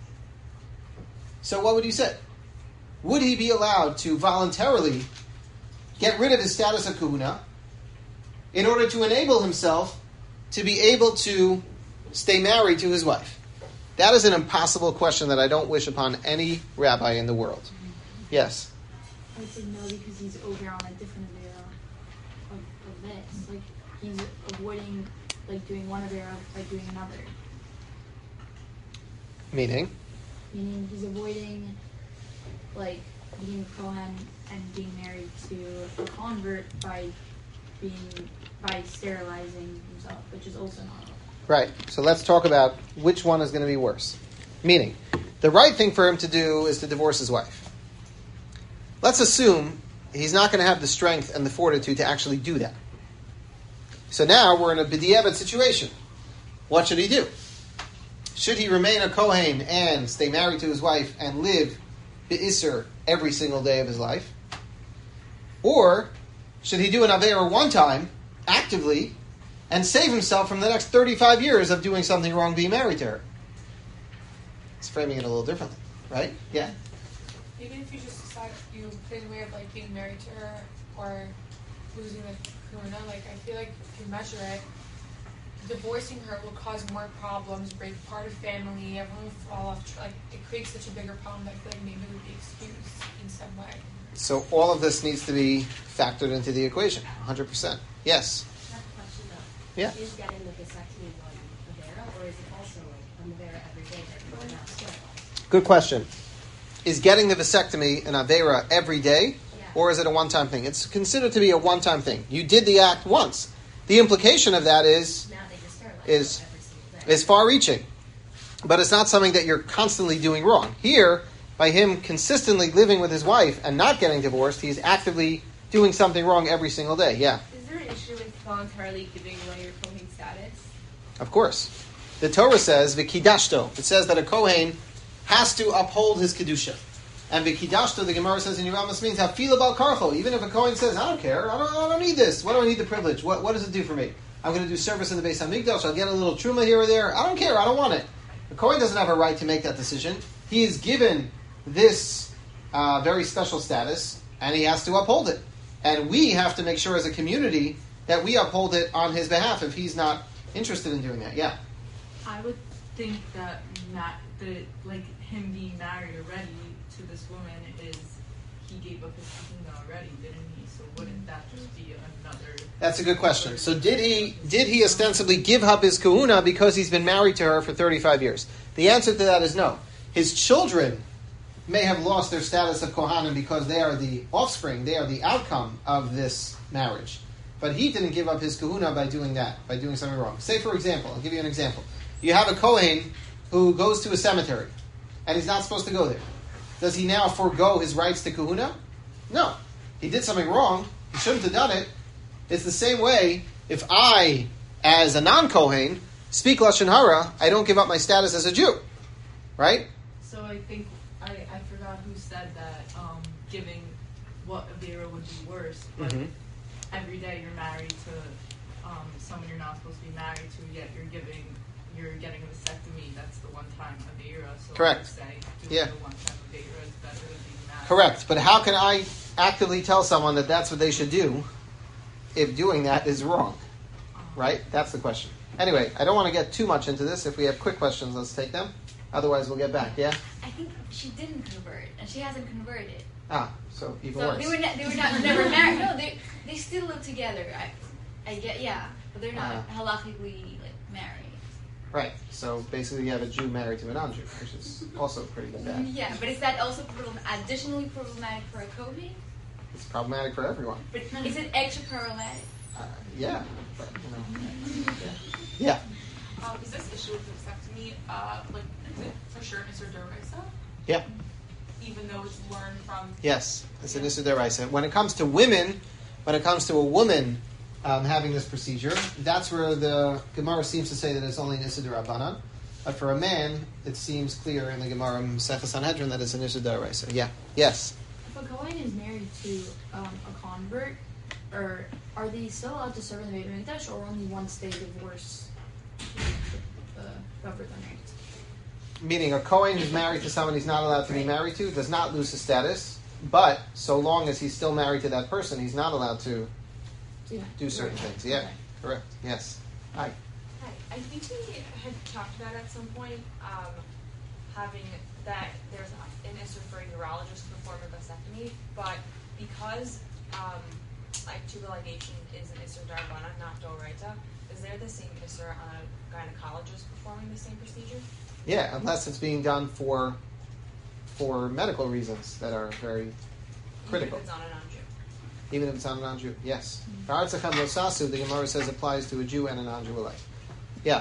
So what would he say? Would he be allowed to voluntarily get rid of his status of Kahuna in order to enable himself to be able to stay married to his wife? That is an impossible question that I don't wish upon any rabbi in the world. Yes? I would say no, because he's over on a different avera of this. Like, he's avoiding, doing one avera by doing another. Meaning? Meaning he's avoiding, being Kohen and being married to a convert by sterilizing himself, which is also not. Right. So let's talk about which one is going to be worse. Meaning, the right thing for him to do is to divorce his wife. let's assume he's not going to have the strength and the fortitude to actually do that. So now we're in a b'diavad situation. What should he do? Should he remain a Kohen and stay married to his wife and live be'isser every single day of his life? Or should he do an Aveira one time, actively, and save himself from the next 35 years of doing something wrong being married to her? It's framing it a little differently, right? Yeah? Even if you just decide you play the way of like being married to her or losing the kahuna, like I feel like if you measure it, divorcing her will cause more problems, break apart a family, everyone will fall off. Like it creates such a bigger problem that I feel like maybe it would be excused in some way. So all of this needs to be factored into the equation, 100%. Yes? I have a question though. Yeah. Is getting the vasectomy one Avera, or is it also like an Avera every day that you're not sterile? Good question. Is getting the vasectomy an Aveira every day, or is it a one-time thing? It's considered to be a one-time thing. You did the act once. The implication of that is Now they just sterilize is every single day. is far-reaching. But it's not something that you're constantly doing wrong. Here, by him consistently living with his wife and not getting divorced, he's actively doing something wrong every single day. Yeah, Is there an issue with voluntarily giving away your Kohen status? of course. The Torah says, V'kidashto. It says that a Kohen has to uphold his Kedusha. And V'kidashto, the Gemara says in Yeramas, means Hafila Bal Karcho. Even if a Kohen says, I don't care, I don't need this. What do I need the privilege? What does it do for me? I'm going to do service in the Beis HaMikdash. I'll get a little truma here or there. I don't care. I don't want it. The Kohen doesn't have a right to make that decision. He is given this very special status, and he has to uphold it. And we have to make sure as a community that we uphold it on his behalf if he's not interested in doing that. Yeah. I would think that him being married already to this woman is he gave up his kahuna already, didn't he? So wouldn't that just be another? That's a good question. So did he ostensibly give up his kahuna because he's been married to her for 35 years? The answer to that is no. His children may have lost their status of Kohanim because they are the offspring, they are the outcome of this marriage. But he didn't give up his kahuna by doing that, by doing something wrong. Say, for example, I'll give you an example. You have a Kohen who goes to a cemetery, and he's not supposed to go there. Does he now forego his rights to kahuna? No. He did something wrong. He shouldn't have done it. It's the same way if I, as a non-Kohen, speak Lashon Hara, I don't give up my status as a Jew. Right? So I think I forgot who said that giving what Avera would be worse, but every day you're married to someone you're not supposed to be married to, yet you're getting a vasectomy. That's the one time Avera. So Correct. I would say doing the one time Avera is better than being married. Correct. But how can I actively tell someone that that's what they should do if doing that is wrong? Right? That's the question. Anyway, I don't want to get too much into this. If we have quick questions, let's take them. Otherwise, we'll get back. Yeah? I think she didn't convert, and she hasn't converted. So even So worse. they were never married. No, they still live together. I get, yeah, but they're not halakhically married. Right. So basically, you have a Jew married to a non-Jew, which is also pretty bad. Yeah, but is that also additionally problematic for a Kohen? It's problematic for everyone. But is it extra problematic? Yeah. But, yeah. Is this issue with vasectomy, is it for sure Mr. Dervaisa? Yeah. Even though it's learned from... Yes, it's an Issur D'Oraisa. When it comes to women, when it comes to a woman having this procedure, that's where the Gemara seems to say that it's only an Issur D'Rabbanan. But for a man, it seems clear in the Gemara Masechah Sanhedrin that it's an Issur D'Oraisa. Yeah. Yes. If a Kohen is married to a convert, or are they still allowed to serve in the Beit HaMikdash, or only once they divorce the government? Meaning a Kohen who's married to someone he's not allowed to be married to does not lose his status, but so long as he's still married to that person, he's not allowed to do certain things. Yeah, correct. Yes. Hi. Hi. I think we had talked about at some point having that there's an issue for a urologist to perform a vasectomy, but because tubal ligation is an issur d'Rabbanan, not d'Oraita, is there the same issur on a gynecologist performing the same procedure? Yeah, unless it's being done for medical reasons that are very critical. Even if it's on a non-Jew. Even if it's on a non-Jew, yes. Ba'artzachem losasu, the Gemara says, applies to a Jew and a non-Jew alike. Yeah.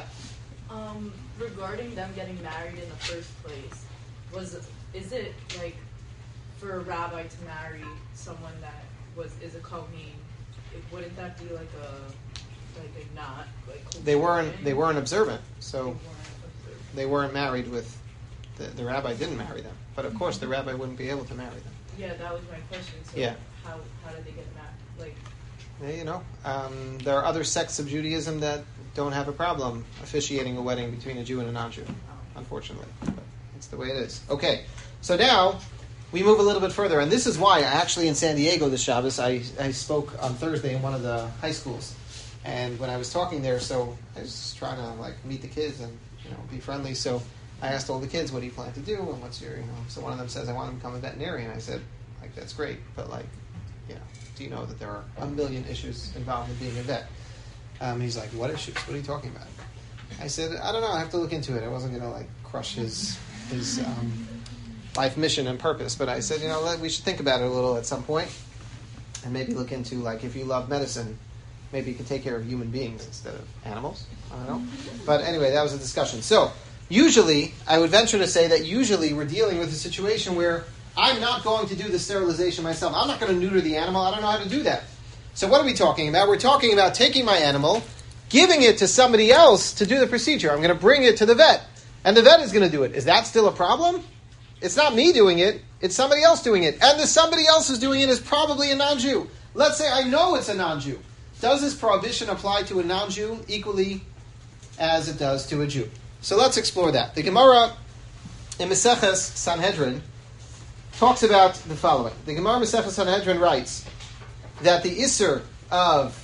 Regarding them getting married in the first place, is it for a rabbi to marry someone that is a Kohen, wouldn't that be like a not like They weren't observant, so they weren't married with the rabbi didn't marry them. But of course, the rabbi wouldn't be able to marry them. Yeah, that was my question. So Yeah. how did they get married? There are other sects of Judaism that don't have a problem officiating a wedding between a Jew and a non-Jew, unfortunately. But it's the way it is. Okay, so now we move a little bit further, and this is why actually in San Diego this Shabbos I spoke on Thursday in one of the high schools, and when I was talking there, so I was trying to meet the kids and be friendly. So I asked all the kids, "What do you plan to do?" And what's your So one of them says, "I want to become a veterinarian." I said, "That's great, but do you know that there are a million issues involved in being a vet?" He's like, "What issues? What are you talking about?" I said, "I don't know. I have to look into it. I wasn't going to crush his life mission and purpose, but I said, we should think about it a little at some point, and maybe look into if you love medicine, maybe you can take care of human beings instead of animals. I don't know." But anyway, that was a discussion. So usually, I would venture to say that usually we're dealing with a situation where I'm not going to do the sterilization myself. I'm not going to neuter the animal. I don't know how to do that. So what are we talking about? We're talking about taking my animal, giving it to somebody else to do the procedure. I'm going to bring it to the vet, and the vet is going to do it. Is that still a problem? It's not me doing it. It's somebody else doing it. And the somebody else who's doing it is probably a non-Jew. Let's say I know it's a non-Jew. Does this prohibition apply to a non-Jew equally as it does to a Jew? So let's explore that. The Gemara in Maseches Sanhedrin talks about the following. The Gemara Maseches Sanhedrin writes that the Isser of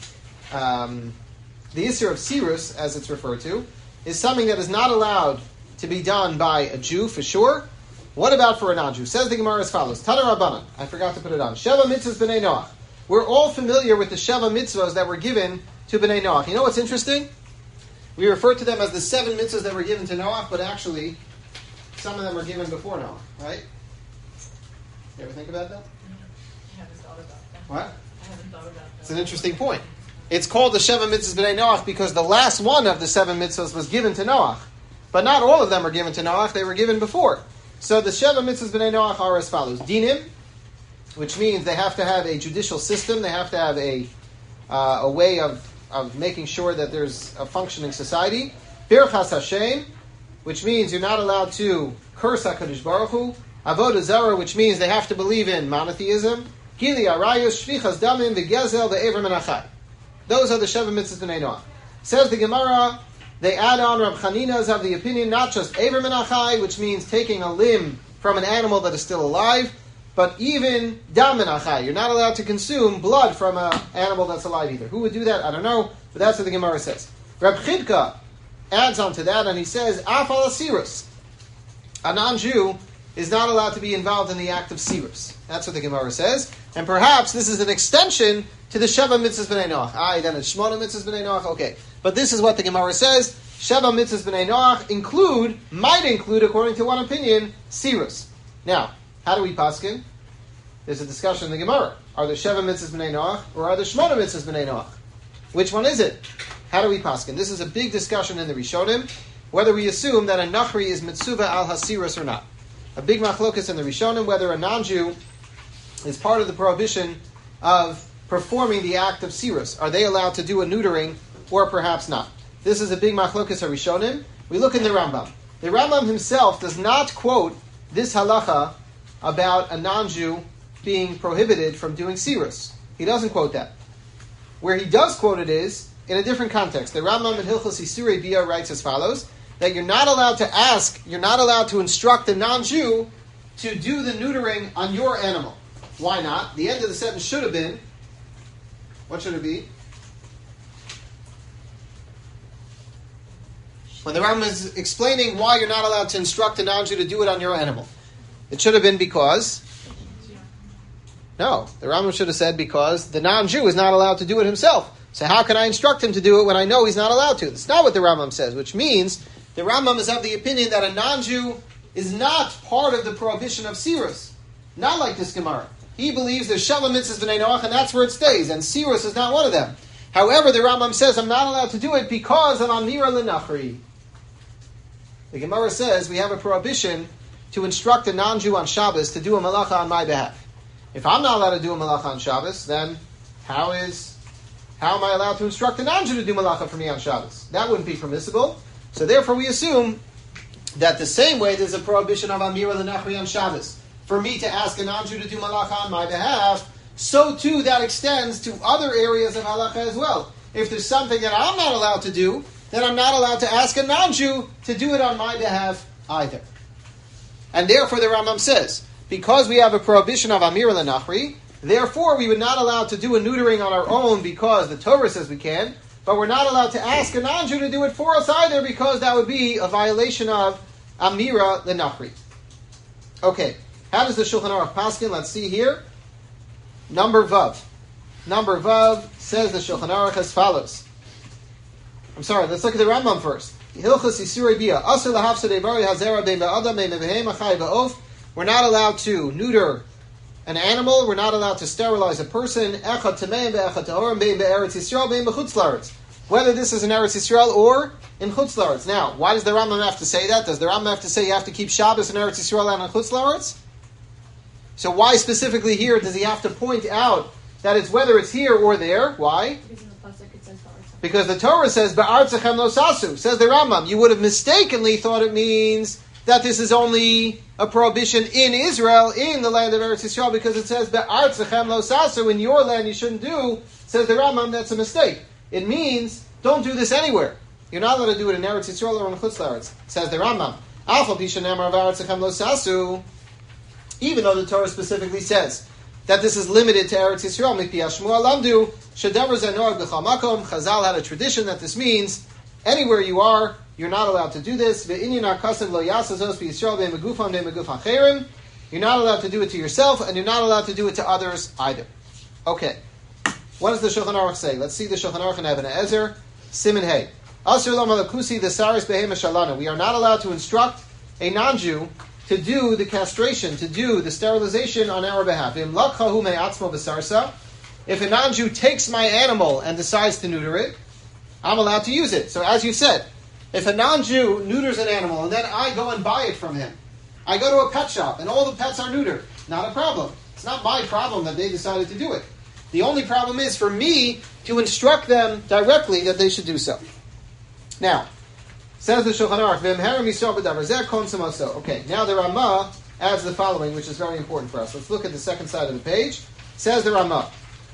Sirus, as it's referred to, is something that is not allowed to be done by a Jew for sure. What about for a non-Jew? Says the Gemara as follows. Tana Rabbanan. I forgot to put it on. Sheva mitzvahs b'nei Noach. We're all familiar with the Sheva mitzvahs that were given to b'nei Noach. You know what's interesting? We refer to them as the 7 mitzvahs that were given to Noach, but actually, some of them were given before Noach, right? You ever think about that? I haven't thought about that. What? I haven't thought about that. It's an interesting point. It's called the Sheva mitzvahs b'nei Noach because the last one of the 7 mitzvahs was given to Noach. But not all of them are given to Noach, they were given before. So the Sheva mitzvahs b'nei Noach are as follows. Dinim, which means they have to have a judicial system, they have to have a way of making sure that there's a functioning society. Birchas Hashem, which means you're not allowed to curse HaKadosh Baruch Hu. Avodah Zarah, which means they have to believe in monotheism. Gili Arayos, Shvichas Damim, V'Gezel, V'Ever Menachai. Those are the Sheva mitzvahs b'nei Noach. Says the Gemara, they add on, Rab Chanina is of the opinion, not just Ever Menachai, which means taking a limb from an animal that is still alive, but even Dam Menachai. You're not allowed to consume blood from an animal that's alive either. Who would do that? I don't know, but that's what the Gemara says. Rab Chidka adds on to that, and he says, Afal Asirus. A non-Jew is not allowed to be involved in the act of Sirus. That's what the Gemara says. And perhaps this is an extension to the Sheva mitzvahs b'nei Noach. Then it's Shmona mitzvahs b'nei Noach. Okay. But this is what the Gemara says. Sheva mitzvahs b'nei Noach might include, according to one opinion, Sirus. Now, how do we paskin? There's a discussion in the Gemara. Are there Sheva mitzvahs b'nei Noach or are there Shmona mitzvahs b'nei Noach? Which one is it? How do we paskin? This is a big discussion in the Rishonim, whether we assume that a Nachri is mitzvah al Hasirus or not. A big machlokas in the Rishonim, whether a non-Jew is part of the prohibition of performing the act of Sirus. Are they allowed to do a neutering or perhaps not? This is a big machlokas of Rishonim. We look in the Rambam. The Rambam himself does not quote this halacha about a non-Jew being prohibited from doing Sirus. He doesn't quote that. Where he does quote it is in a different context. The Rambam in Hilchos Isurei Bia writes as follows, that you're not allowed to ask, you're not allowed to instruct a non-Jew to do the neutering on your animal. Why not? The end of the sentence should have been, what should it be? When the Rambam is explaining why you're not allowed to instruct a non-Jew to do it on your animal. It should have been because... No, the Rambam should have said because the non-Jew is not allowed to do it himself. So how can I instruct him to do it when I know he's not allowed to? That's not what the Rambam says, which means the Rambam is of the opinion that a non-Jew is not part of the prohibition of Sirus. Not like this Gemara. He believes there's Sheva mitzvahs b'nei Noach and that's where it stays, and Sirus is not one of them. However, the Rambam says I'm not allowed to do it because of Amira L'Nachri. The Gemara says we have a prohibition to instruct a non-Jew on Shabbos to do a malacha on my behalf? If I'm not allowed to do a malacha on Shabbos, then how am I allowed to instruct a non-Jew to do malacha for me on Shabbos? That wouldn't be permissible. So therefore we assume that the same way there's a prohibition of Amira L'Nachri on Shabbos, for me to ask a non-Jew to do malacha on my behalf, so too that extends to other areas of halacha as well. If there's something that I'm not allowed to do, then I'm not allowed to ask a non-Jew to do it on my behalf either. And therefore the Rambam says, because we have a prohibition of Amira L'Nachri, therefore we would not allowed to do a neutering on our own because the Torah says we can, but we're not allowed to ask a non-Jew to do it for us either because that would be a violation of Amira L'Nachri. Okay, how does the Shulchan Aruch paskin? Let's see here. Number Vav. Number Vav says the Shulchan Aruch as follows. I'm sorry, let's look at the Rambam first. Hilchos Isurei Bia. Asur lahavsadei bari hazera bein ba'adam bein bebehem achai ba'of. We're not allowed to neuter an animal. We're not allowed to sterilize a person. Echad tameim be'echad tahorim bein be'eretz Yisrael bein b'chutz la'aretz. Whether this is in Eretz Yisrael or in Chutz La'aretz. Now, why does the Rambam have to say that? Does the Rambam have to say you have to keep Shabbos in Eretz Yisrael and in Chutz La'aretz? So why specifically here does he have to point out that it's whether it's here or there? Why? Because in the pasuk it says Ba'artzachem. Because the Torah says Ba'artzachem lo sasu. Says the Rambam, you would have mistakenly thought it means that this is only a prohibition in Israel, in the land of Eretz Yisrael, because it says Ba'artzachem lo sasu, in your land you shouldn't do. Says the Rambam, that's a mistake. It means don't do this anywhere. You're not allowed to do it in Eretz Yisrael or in Chutz La'aretz. Says the Rambam, Alpha Pisha Nemar Ba'artzachem lo sasu. Even though the Torah specifically says that this is limited to Eretz Yisrael, Chazal had a tradition that this means anywhere you are, you're not allowed to do this. You're not allowed to do it to yourself, and you're not allowed to do it to others either. Okay. What does the Shulchan Aruch say? Let's see the Shulchan Aruch in Even Ezer, Siman Hey. We are not allowed to instruct a non-Jew to do the castration, to do the sterilization on our behalf. If a non-Jew takes my animal and decides to neuter it, I'm allowed to use it. So as you said, if a non-Jew neuters an animal and then I go and buy it from him, I go to a pet shop and all the pets are neutered, not a problem. It's not my problem that they decided to do it. The only problem is for me to instruct them directly that they should do so. Now, says the Shulchan Aruch, okay, now the Ramah adds the following, which is very important for us. Let's look at the second side of the page. Says the Ramah,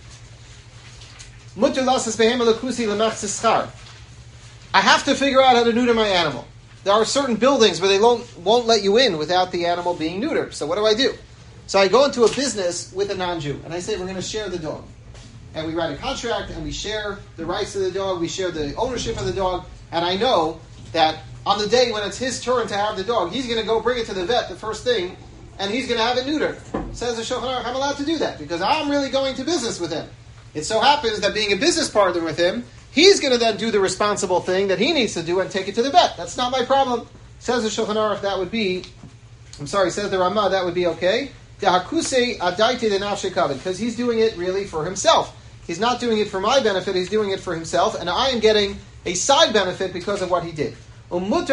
I have to figure out how to neuter my animal. There are certain buildings where they won't let you in without the animal being neutered. So what do? So I go into a business with a non-Jew, and I say, we're going to share the dog. And we write a contract, and we share the rights of the dog, we share the ownership of the dog, and I know that on the day when it's his turn to have the dog, he's going to go bring it to the vet the first thing, and he's going to have it neutered. Says the Shulchan Aruch, I'm allowed to do that, because I'm really going to business with him. It so happens that being a business partner with him, he's going to then do the responsible thing that he needs to do and take it to the vet. That's not my problem. Says the Shulchan Aruch, says the Ramah, that would be okay. Because he's doing it really for himself. He's not doing it for my benefit, he's doing it for himself, and I am getting a side benefit because of what he did. I'm allowed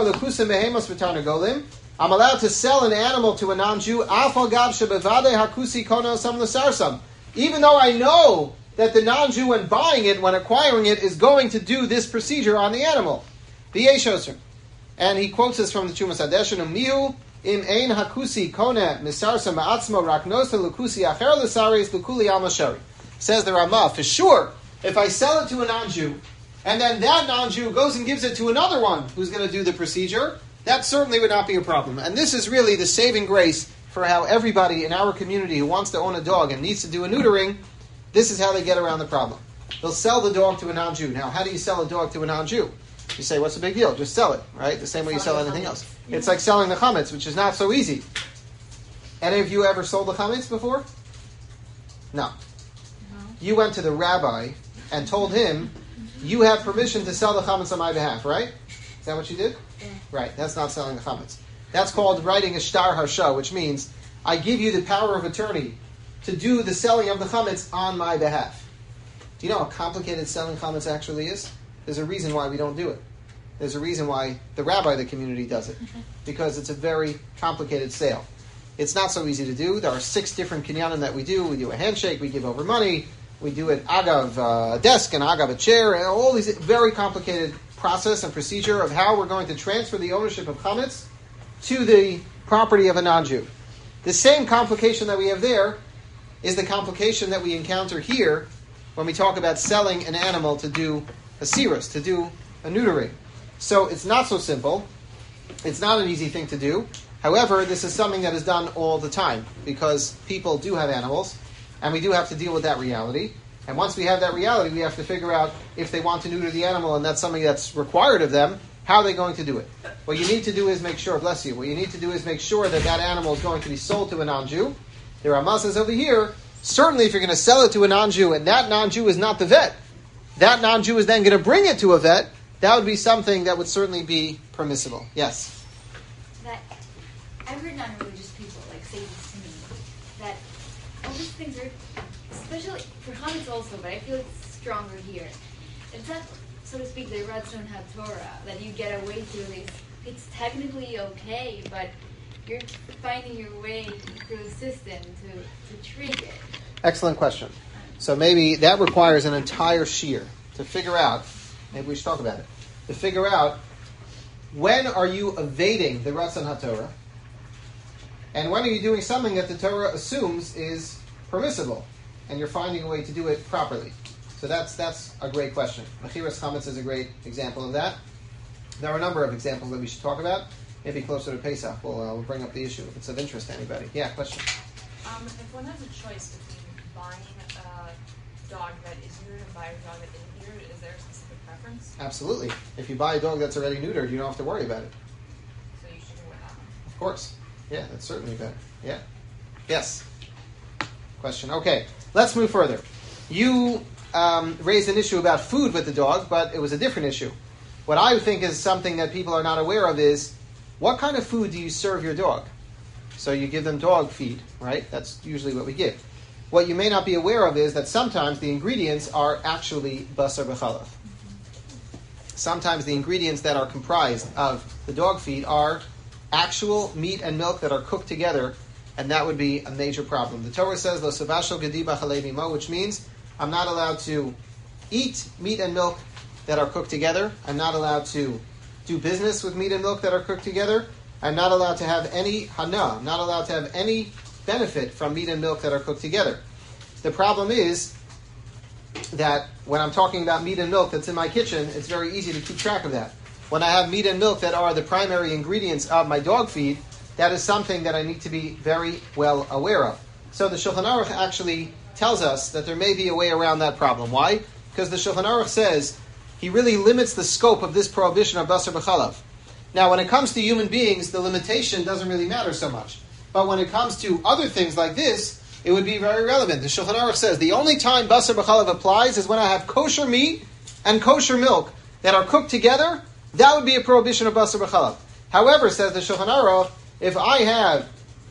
to sell an animal to a non-Jew, even though I know that the non-Jew, when buying it, when acquiring it, is going to do this procedure on the animal. And he quotes this from the Chumas Hadeshin, Im ein hakusi kone misarsa ma'atzmo raknosa lukusi acher l'saris lukuli amashari. Says the Ramah, for sure, if I sell it to a non-Jew, and then that non-Jew goes and gives it to another one who's going to do the procedure, that certainly would not be a problem. And this is really the saving grace for how everybody in our community who wants to own a dog and needs to do a neutering, this is how they get around the problem. They'll sell the dog to a non-Jew. Now, how do you sell a dog to a non-Jew? You say, what's the big deal? Just sell it, right? The same way you sell anything else. It's like selling the chametz, which is not so easy. Any of you ever sold the chametz before? No. You went to the rabbi and told him, you have permission to sell the chametz on my behalf, right? Is that what you did? Yeah. Right, that's not selling the chametz. That's called writing a shtar harsha, which means I give you the power of attorney to do the selling of the chametz on my behalf. Do you know how complicated selling chametz actually is? There's a reason why we don't do it. There's a reason why the rabbi of the community does it, because it's a very complicated sale. It's not so easy to do. There are 6 different kinyanim that we do. We do a handshake, we give over money, we do it agav a desk and agav a chair, and all these very complicated process and procedure of how we're going to transfer the ownership of chametz to the property of a non-Jew. The same complication that we have there is the complication that we encounter here when we talk about selling an animal to do a sirus, to do a neutering. So it's not so simple. It's not an easy thing to do. However, this is something that is done all the time because people do have animals and we do have to deal with that reality. And once we have that reality, we have to figure out if they want to neuter the animal and that's something that's required of them, how are they going to do it? What you need to do is make sure, bless you, what you need to do is make sure that that animal is going to be sold to a non-Jew. There are Ramah says over here, certainly if you're going to sell it to a non-Jew and that non-Jew is not the vet, that non-Jew is then going to bring it to a vet, that would be something that would certainly be permissible. Yes? That I've heard non-religious people say this to me, that all these things are, especially for chametz also, but I feel it's stronger here. It's not, so to speak, the Ratzon HaTorah, that you get away through this. It's technically okay, but you're finding your way through the system to treat it. Excellent question. So maybe that requires an entire shiur to figure out, maybe we should talk about it, to figure out when are you evading the Ratzon HaTorah and when are you doing something that the Torah assumes is permissible and you're finding a way to do it properly. So that's a great question. Mechiras chametz is a great example of that. There are a number of examples that we should talk about. Maybe closer to Pesach, we'll bring up the issue if it's of interest to anybody. Yeah, question? If one has a choice between buying a dog that is neutered and buying a dog that isn't neutered, is there a specific preference? Absolutely. If you buy a dog that's already neutered, you don't have to worry about it. So you should go with that one. Of course. Yeah, that's certainly better. Yeah. Yes. Question. Okay, let's move further. You raised an issue about food with the dog, but it was a different issue. What I think is something that people are not aware of is, what kind of food do you serve your dog? So you give them dog feed, right? That's usually what we give. What you may not be aware of is that sometimes the ingredients are actually basar b'chalav. Sometimes the ingredients that are comprised of the dog feed are actual meat and milk that are cooked together, and that would be a major problem. The Torah says, Lo savashel gedi b'chalei b'mo, which means I'm not allowed to eat meat and milk that are cooked together. I'm not allowed to do business with meat and milk that are cooked together. I'm not allowed to have any hana. I'm not allowed to have any benefit from meat and milk that are cooked together. The problem is that when I'm talking about meat and milk that's in my kitchen, it's very easy to keep track of that. When I have meat and milk that are the primary ingredients of my dog feed, that is something that I need to be very well aware of. So the Shulchan Aruch actually tells us that there may be a way around that problem. Why? Because the Shulchan Aruch says he really limits the scope of this prohibition of basar b'chalav. Now, when it comes to human beings, the limitation doesn't really matter so much. But when it comes to other things like this, it would be very relevant. The Shulchan Aruch says the only time basar b'chalav applies is when I have kosher meat and kosher milk that are cooked together. That would be a prohibition of basar b'chalav. However, says the Shulchan Aruch, if I have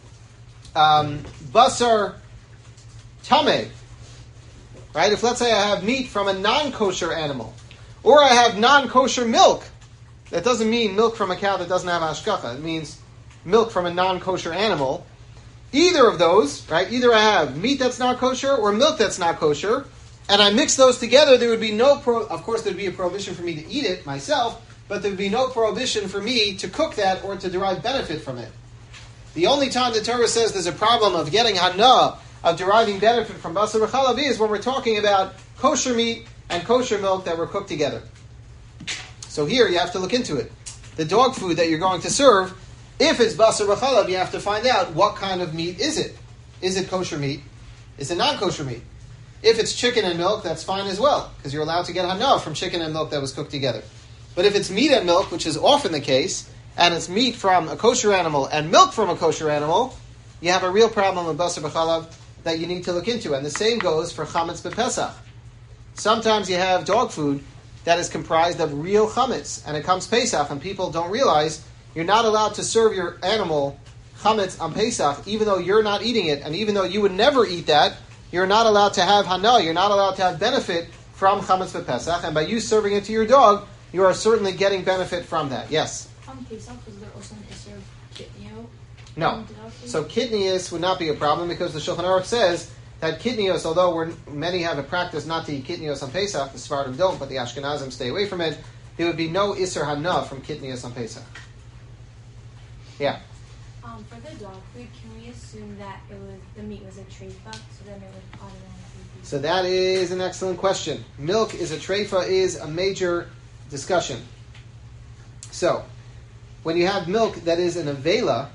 basar tameh, right? If let's say I have meat from a non-kosher animal, or I have non-kosher milk, that doesn't mean milk from a cow that doesn't have hashgacha. It means milk from a non-kosher animal. Either of those, right? Either I have meat that's not kosher or milk that's not kosher, and I mix those together, there would be no of course there'd be a prohibition for me to eat it myself, but there would be no prohibition for me to cook that or to derive benefit from it. The only time the Torah says there's a problem of getting hana, of deriving benefit from basar b'chalav, is when we're talking about kosher meat and kosher milk that were cooked together. So here you have to look into it. The dog food that you're going to serve, if it's basar b'chalav, you have to find out what kind of meat is it. Is it kosher meat? Is it non-kosher meat? If it's chicken and milk, that's fine as well, because you're allowed to get hana from chicken and milk that was cooked together. But if it's meat and milk, which is often the case, and it's meat from a kosher animal and milk from a kosher animal, you have a real problem with basar b'chalav that you need to look into. And the same goes for chametz b'Pesach. Sometimes you have dog food that is comprised of real chametz, and it comes Pesach, and people don't realize you're not allowed to serve your animal chametz on Pesach, even though you're not eating it, and even though you would never eat that, you're not allowed to have hana, you're not allowed to have benefit from chametz b'Pesach, and by you serving it to your dog, you are certainly getting benefit from that. Yes? On Pesach, is there also an issue of kitniyot? No. So kitnius would not be a problem because the Shulchan Aruch says that kitnios, although many have a practice not to eat kitnios on Pesach, the Sephardim don't, but the Ashkenazim stay away from it, there would be no Isser Hana from kitnios on Pesach. Yeah. For the dog food, can we assume that the meat was a treifa, so then it would automatically be... So that is an excellent question. Milk is a treifa is a major discussion. So, when you have milk that is an avela,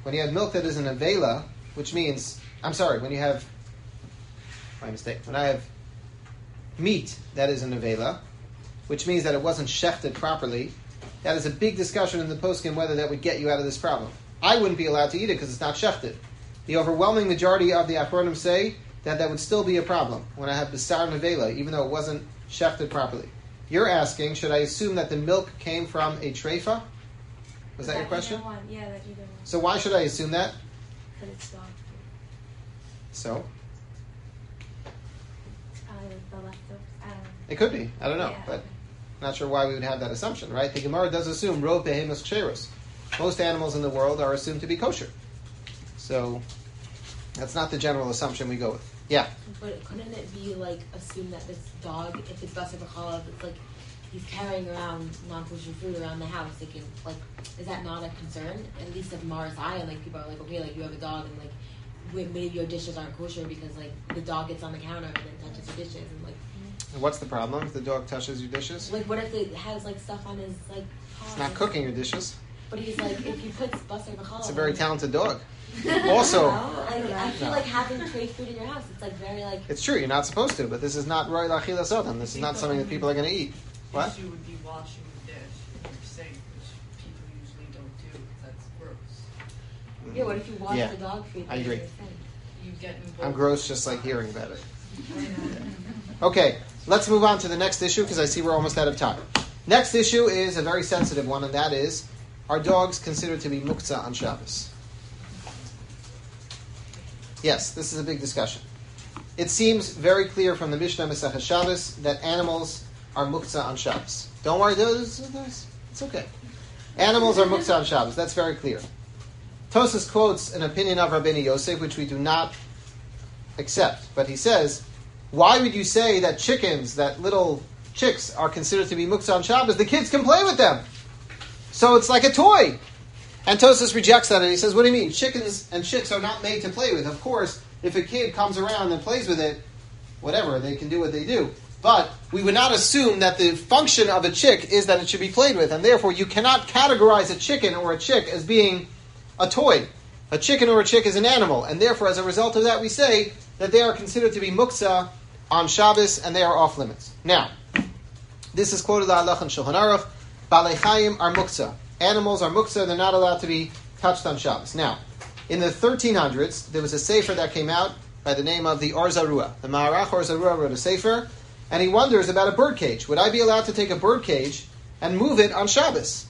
which means, when you have, my mistake, when I have meat that is an avela, which means that it wasn't shechted properly, that is a big discussion in the poskim whether that would get you out of this problem. I wouldn't be allowed to eat it because it's not shechted. The overwhelming majority of the Achronim say that would still be a problem when I have B'sar Nevela, even though it wasn't shechted properly. You're asking, should I assume that the milk came from a treifa? Was that your question? Yeah, that either one. So why should I assume that? Because it's dog food. So? The leftovers. I don't know. It could be. I don't know. Yeah. But not sure why we would have that assumption, right? The Gemara does assume Rov Behemus Ksheros. Most animals in the world are assumed to be kosher. So that's not the general assumption we go with. Yeah? But couldn't it be like assume that this dog, if it's Basar B'chalav, it's like he's carrying around non-kosher food around the house, they can, like, is that not a concern? At least if Mars Eye, and like people are like, okay, like you have a dog and like maybe your dishes aren't kosher because like the dog gets on the counter and then touches your dishes and like. And what's the problem if the dog touches your dishes? Like what if it has like stuff on his like paw? It's not cooking your dishes. But he's like, if you put Basar B'chalav. It's a very talented dog. Also, I feel like having tray food in your house, it's like very like. It's true, you're not supposed to, but this is not Roy Lachila Sodan. This is not something that people are going to eat. What? The issue would be washing the dish in your sink, which people usually don't do. That's gross. Yeah, what if you wash the dog food? I agree. You get involved. I'm gross just like hearing about it. Okay, let's move on to the next issue because I see we're almost out of time. Next issue is a very sensitive one, and that is, are dogs considered to be muktzah on Shabbos? Yes, this is a big discussion. It seems very clear from the Mishnah Masechah Shabbos that animals are muktzah on Shabbos. Don't worry, it's okay. Animals are muktzah on Shabbos. That's very clear. Tosas quotes an opinion of Rabbeinu Yosef, which we do not accept. But he says, why would you say that chickens, that little chicks, are considered to be muktzah on Shabbos? The kids can play with them. So it's like a toy. And Tosas rejects that, and he says, what do you mean? Chickens and chicks are not made to play with. Of course, if a kid comes around and plays with it, whatever, they can do what they do. But we would not assume that the function of a chick is that it should be played with, and therefore you cannot categorize a chicken or a chick as being a toy. A chicken or a chick is an animal, and therefore as a result of that we say that they are considered to be muktzah on Shabbos, and they are off limits. Now, this is quoted Halacha and Shulchan Aruch. Balei Chayim are muktzah. Animals are muktzah, they're not allowed to be touched on Shabbos. Now, in the 1300s, there was a sefer that came out by the name of the Or Zarua. The Maharach Or Zarua wrote a sefer, and he wonders about a bird cage. Would I be allowed to take a bird cage and move it on Shabbos?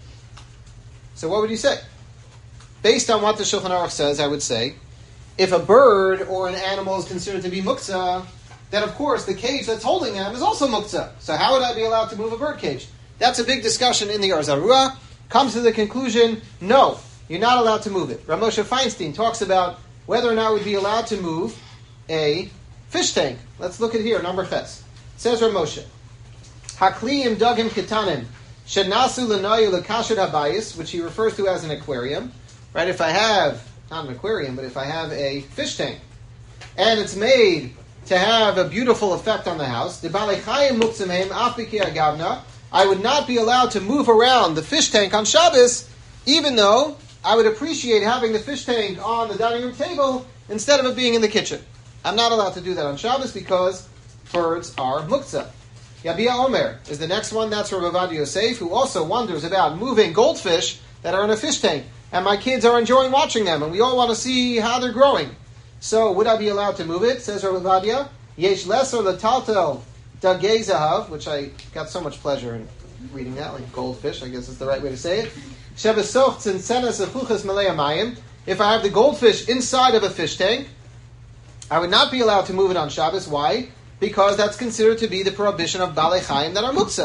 So what would you say? Based on what the Shulchan Aruch says, I would say, if a bird or an animal is considered to be muktzah, then of course the cage that's holding them is also muktzah. So how would I be allowed to move a bird cage? That's a big discussion in the Or Zarua. Comes to the conclusion, no, you're not allowed to move it. Rav Moshe Feinstein talks about whether or not we'd be allowed to move a fish tank. Let's look at here, number ches. Says Rav Moshe, Hakliyim dagim kitanim shenasu l'nayu l'kasher habayis, which he refers to as an aquarium. Right? If I have, not an aquarium, but if I have a fish tank, and it's made to have a beautiful effect on the house, the balei chayim muktzim heim afiki agavna, I would not be allowed to move around the fish tank on Shabbos, even though I would appreciate having the fish tank on the dining room table instead of it being in the kitchen. I'm not allowed to do that on Shabbos because birds are muktzah. Yabia Omer is the next one. That's Rav Ovadia Yosef, who also wonders about moving goldfish that are in a fish tank. And my kids are enjoying watching them, and we all want to see how they're growing. So would I be allowed to move it? Says Rav Ovadia, Yesh lesor l'taltel dagei zahav, which I got so much pleasure in reading that, like goldfish, I guess is the right way to say it. Shebesoch tzintzenes afuchas malei amayim. If I have the goldfish inside of a fish tank, I would not be allowed to move it on Shabbos. Why? Because that's considered to be the prohibition of balei chayim that are muktzah.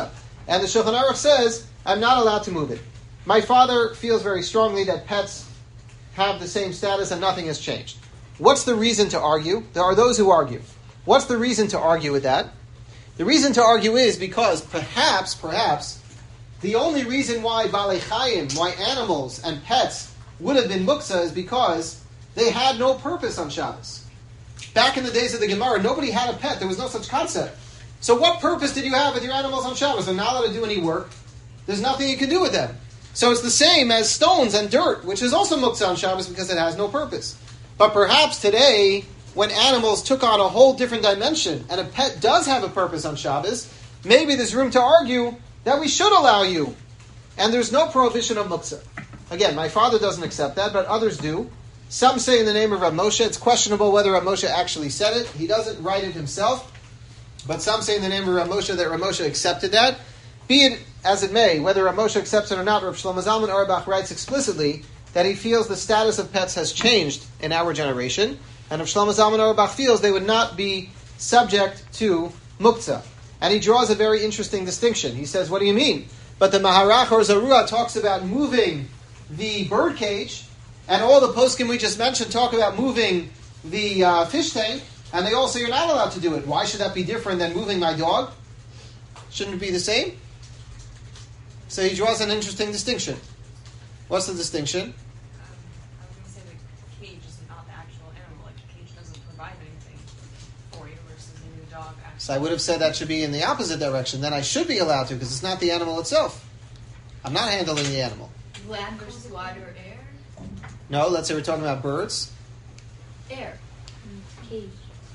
And the Shulchan Aruch says, I'm not allowed to move it. My father feels very strongly that pets have the same status and nothing has changed. What's the reason to argue? There are those who argue. What's the reason to argue with that? The reason to argue is because perhaps, the only reason why Balei Chayim, why animals and pets would have been muktzah is because they had no purpose on Shabbos. Back in the days of the Gemara, nobody had a pet. There was no such concept. So what purpose did you have with your animals on Shabbos? They're not allowed to do any work. There's nothing you can do with them. So it's the same as stones and dirt, which is also muktzah on Shabbos because it has no purpose. But perhaps today, when animals took on a whole different dimension, and a pet does have a purpose on Shabbos, maybe there's room to argue that we should allow you. And there's no prohibition of muktzah. Again, my father doesn't accept that, but others do. Some say in the name of Rav Moshe. It's questionable whether Rav Moshe actually said it. He doesn't write it himself. But some say in the name of Rav Moshe that Rav Moshe accepted that. Be it as it may, whether Rav Moshe accepts it or not, Rav Shlomo Zalman Auerbach writes explicitly that he feels the status of pets has changed in our generation. And Rav Shlomo Zalman Auerbach feels they would not be subject to muktzah. And he draws a very interesting distinction. He says, what do you mean? But the Maharach or Zarua talks about moving the bird cage, and all the poskim we just mentioned talk about moving the fish tank, and they all say you're not allowed to do it. Why should that be different than moving my dog? Shouldn't it be the same? So he draws an interesting distinction. What's the distinction? I was going to say the cage is not the actual animal. Like, the cage doesn't provide anything for you versus a new dog. So I would have said that should be in the opposite direction. Then I should be allowed to because it's not the animal itself. I'm not handling the animal. Land versus water or air? No, let's say we're talking about birds. Air. Cage.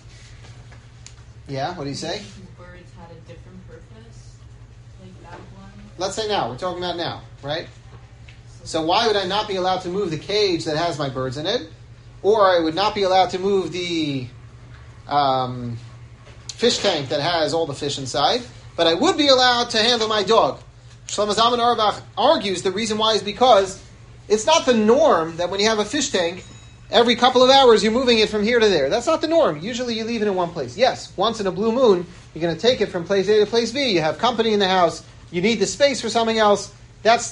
Yeah, what do you say? Birds had a different purpose, like that one. Let's say now. We're talking about now, right? So why would I not be allowed to move the cage that has my birds in it? Or I would not be allowed to move the fish tank that has all the fish inside, but I would be allowed to handle my dog. Shlomo Zalman Auerbach argues the reason why is because it's not the norm that when you have a fish tank, every couple of hours you're moving it from here to there. That's not the norm. Usually you leave it in one place. Yes, once in a blue moon, you're going to take it from place A to place B. You have company in the house. You need the space for something else. That's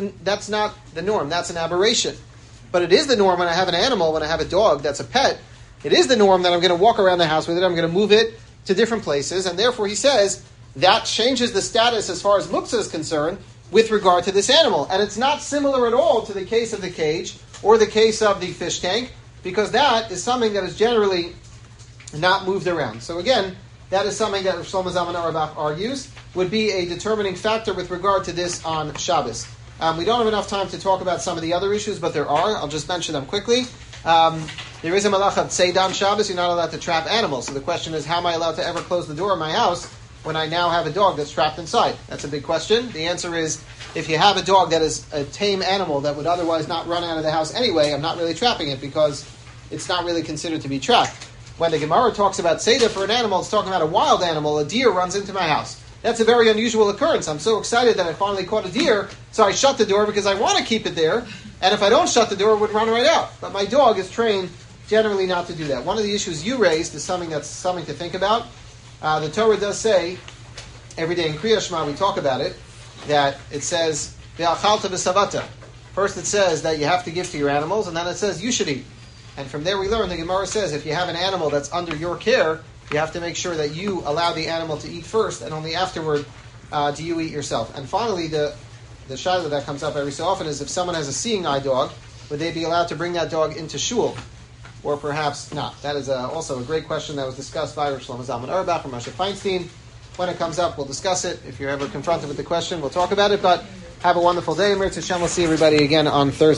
not the norm. That's an aberration. But it is the norm when I have an animal, when I have a dog that's a pet. It is the norm that I'm going to walk around the house with it. I'm going to move it to different places. And therefore he says that changes the status as far as muktzah is concerned with regard to this animal. And it's not similar at all to the case of the cage or the case of the fish tank, because that is something that is generally not moved around. So again, that is something that Shlomo Zalman Auerbach argues would be a determining factor with regard to this on Shabbos. We don't have enough time to talk about some of the other issues, but there are. I'll just mention them quickly. There is a malacha tzeidah on Shabbos. You're not allowed to trap animals. So the question is, how am I allowed to ever close the door of my house when I now have a dog that's trapped inside? That's a big question. The answer is, if you have a dog that is a tame animal that would otherwise not run out of the house anyway, I'm not really trapping it because it's not really considered to be trapped. When the Gemara talks about tzeidah for an animal, it's talking about a wild animal. A deer runs into my house. That's a very unusual occurrence. I'm so excited that I finally caught a deer, so I shut the door because I want to keep it there. And if I don't shut the door, it would run right out. But my dog is trained generally not to do that. One of the issues you raised is something to think about. The Torah does say, every day in Kriya Shema we talk about it, that it says, Ve'achalta v'savata. First it says that you have to give to your animals, and then it says you should eat. And from there we learn, the Gemara says, if you have an animal that's under your care, you have to make sure that you allow the animal to eat first, and only afterward do you eat yourself. And finally, the shaila that comes up every so often is if someone has a seeing eye dog, would they be allowed to bring that dog into shul? Or perhaps not. That is also a great question that was discussed by Rav Shlomo Zalman Auerbach and Moshe Feinstein. When it comes up, we'll discuss it. If you're ever confronted with the question, we'll talk about it. But have a wonderful day. Mirz Hashem, we'll see everybody again on Thursday.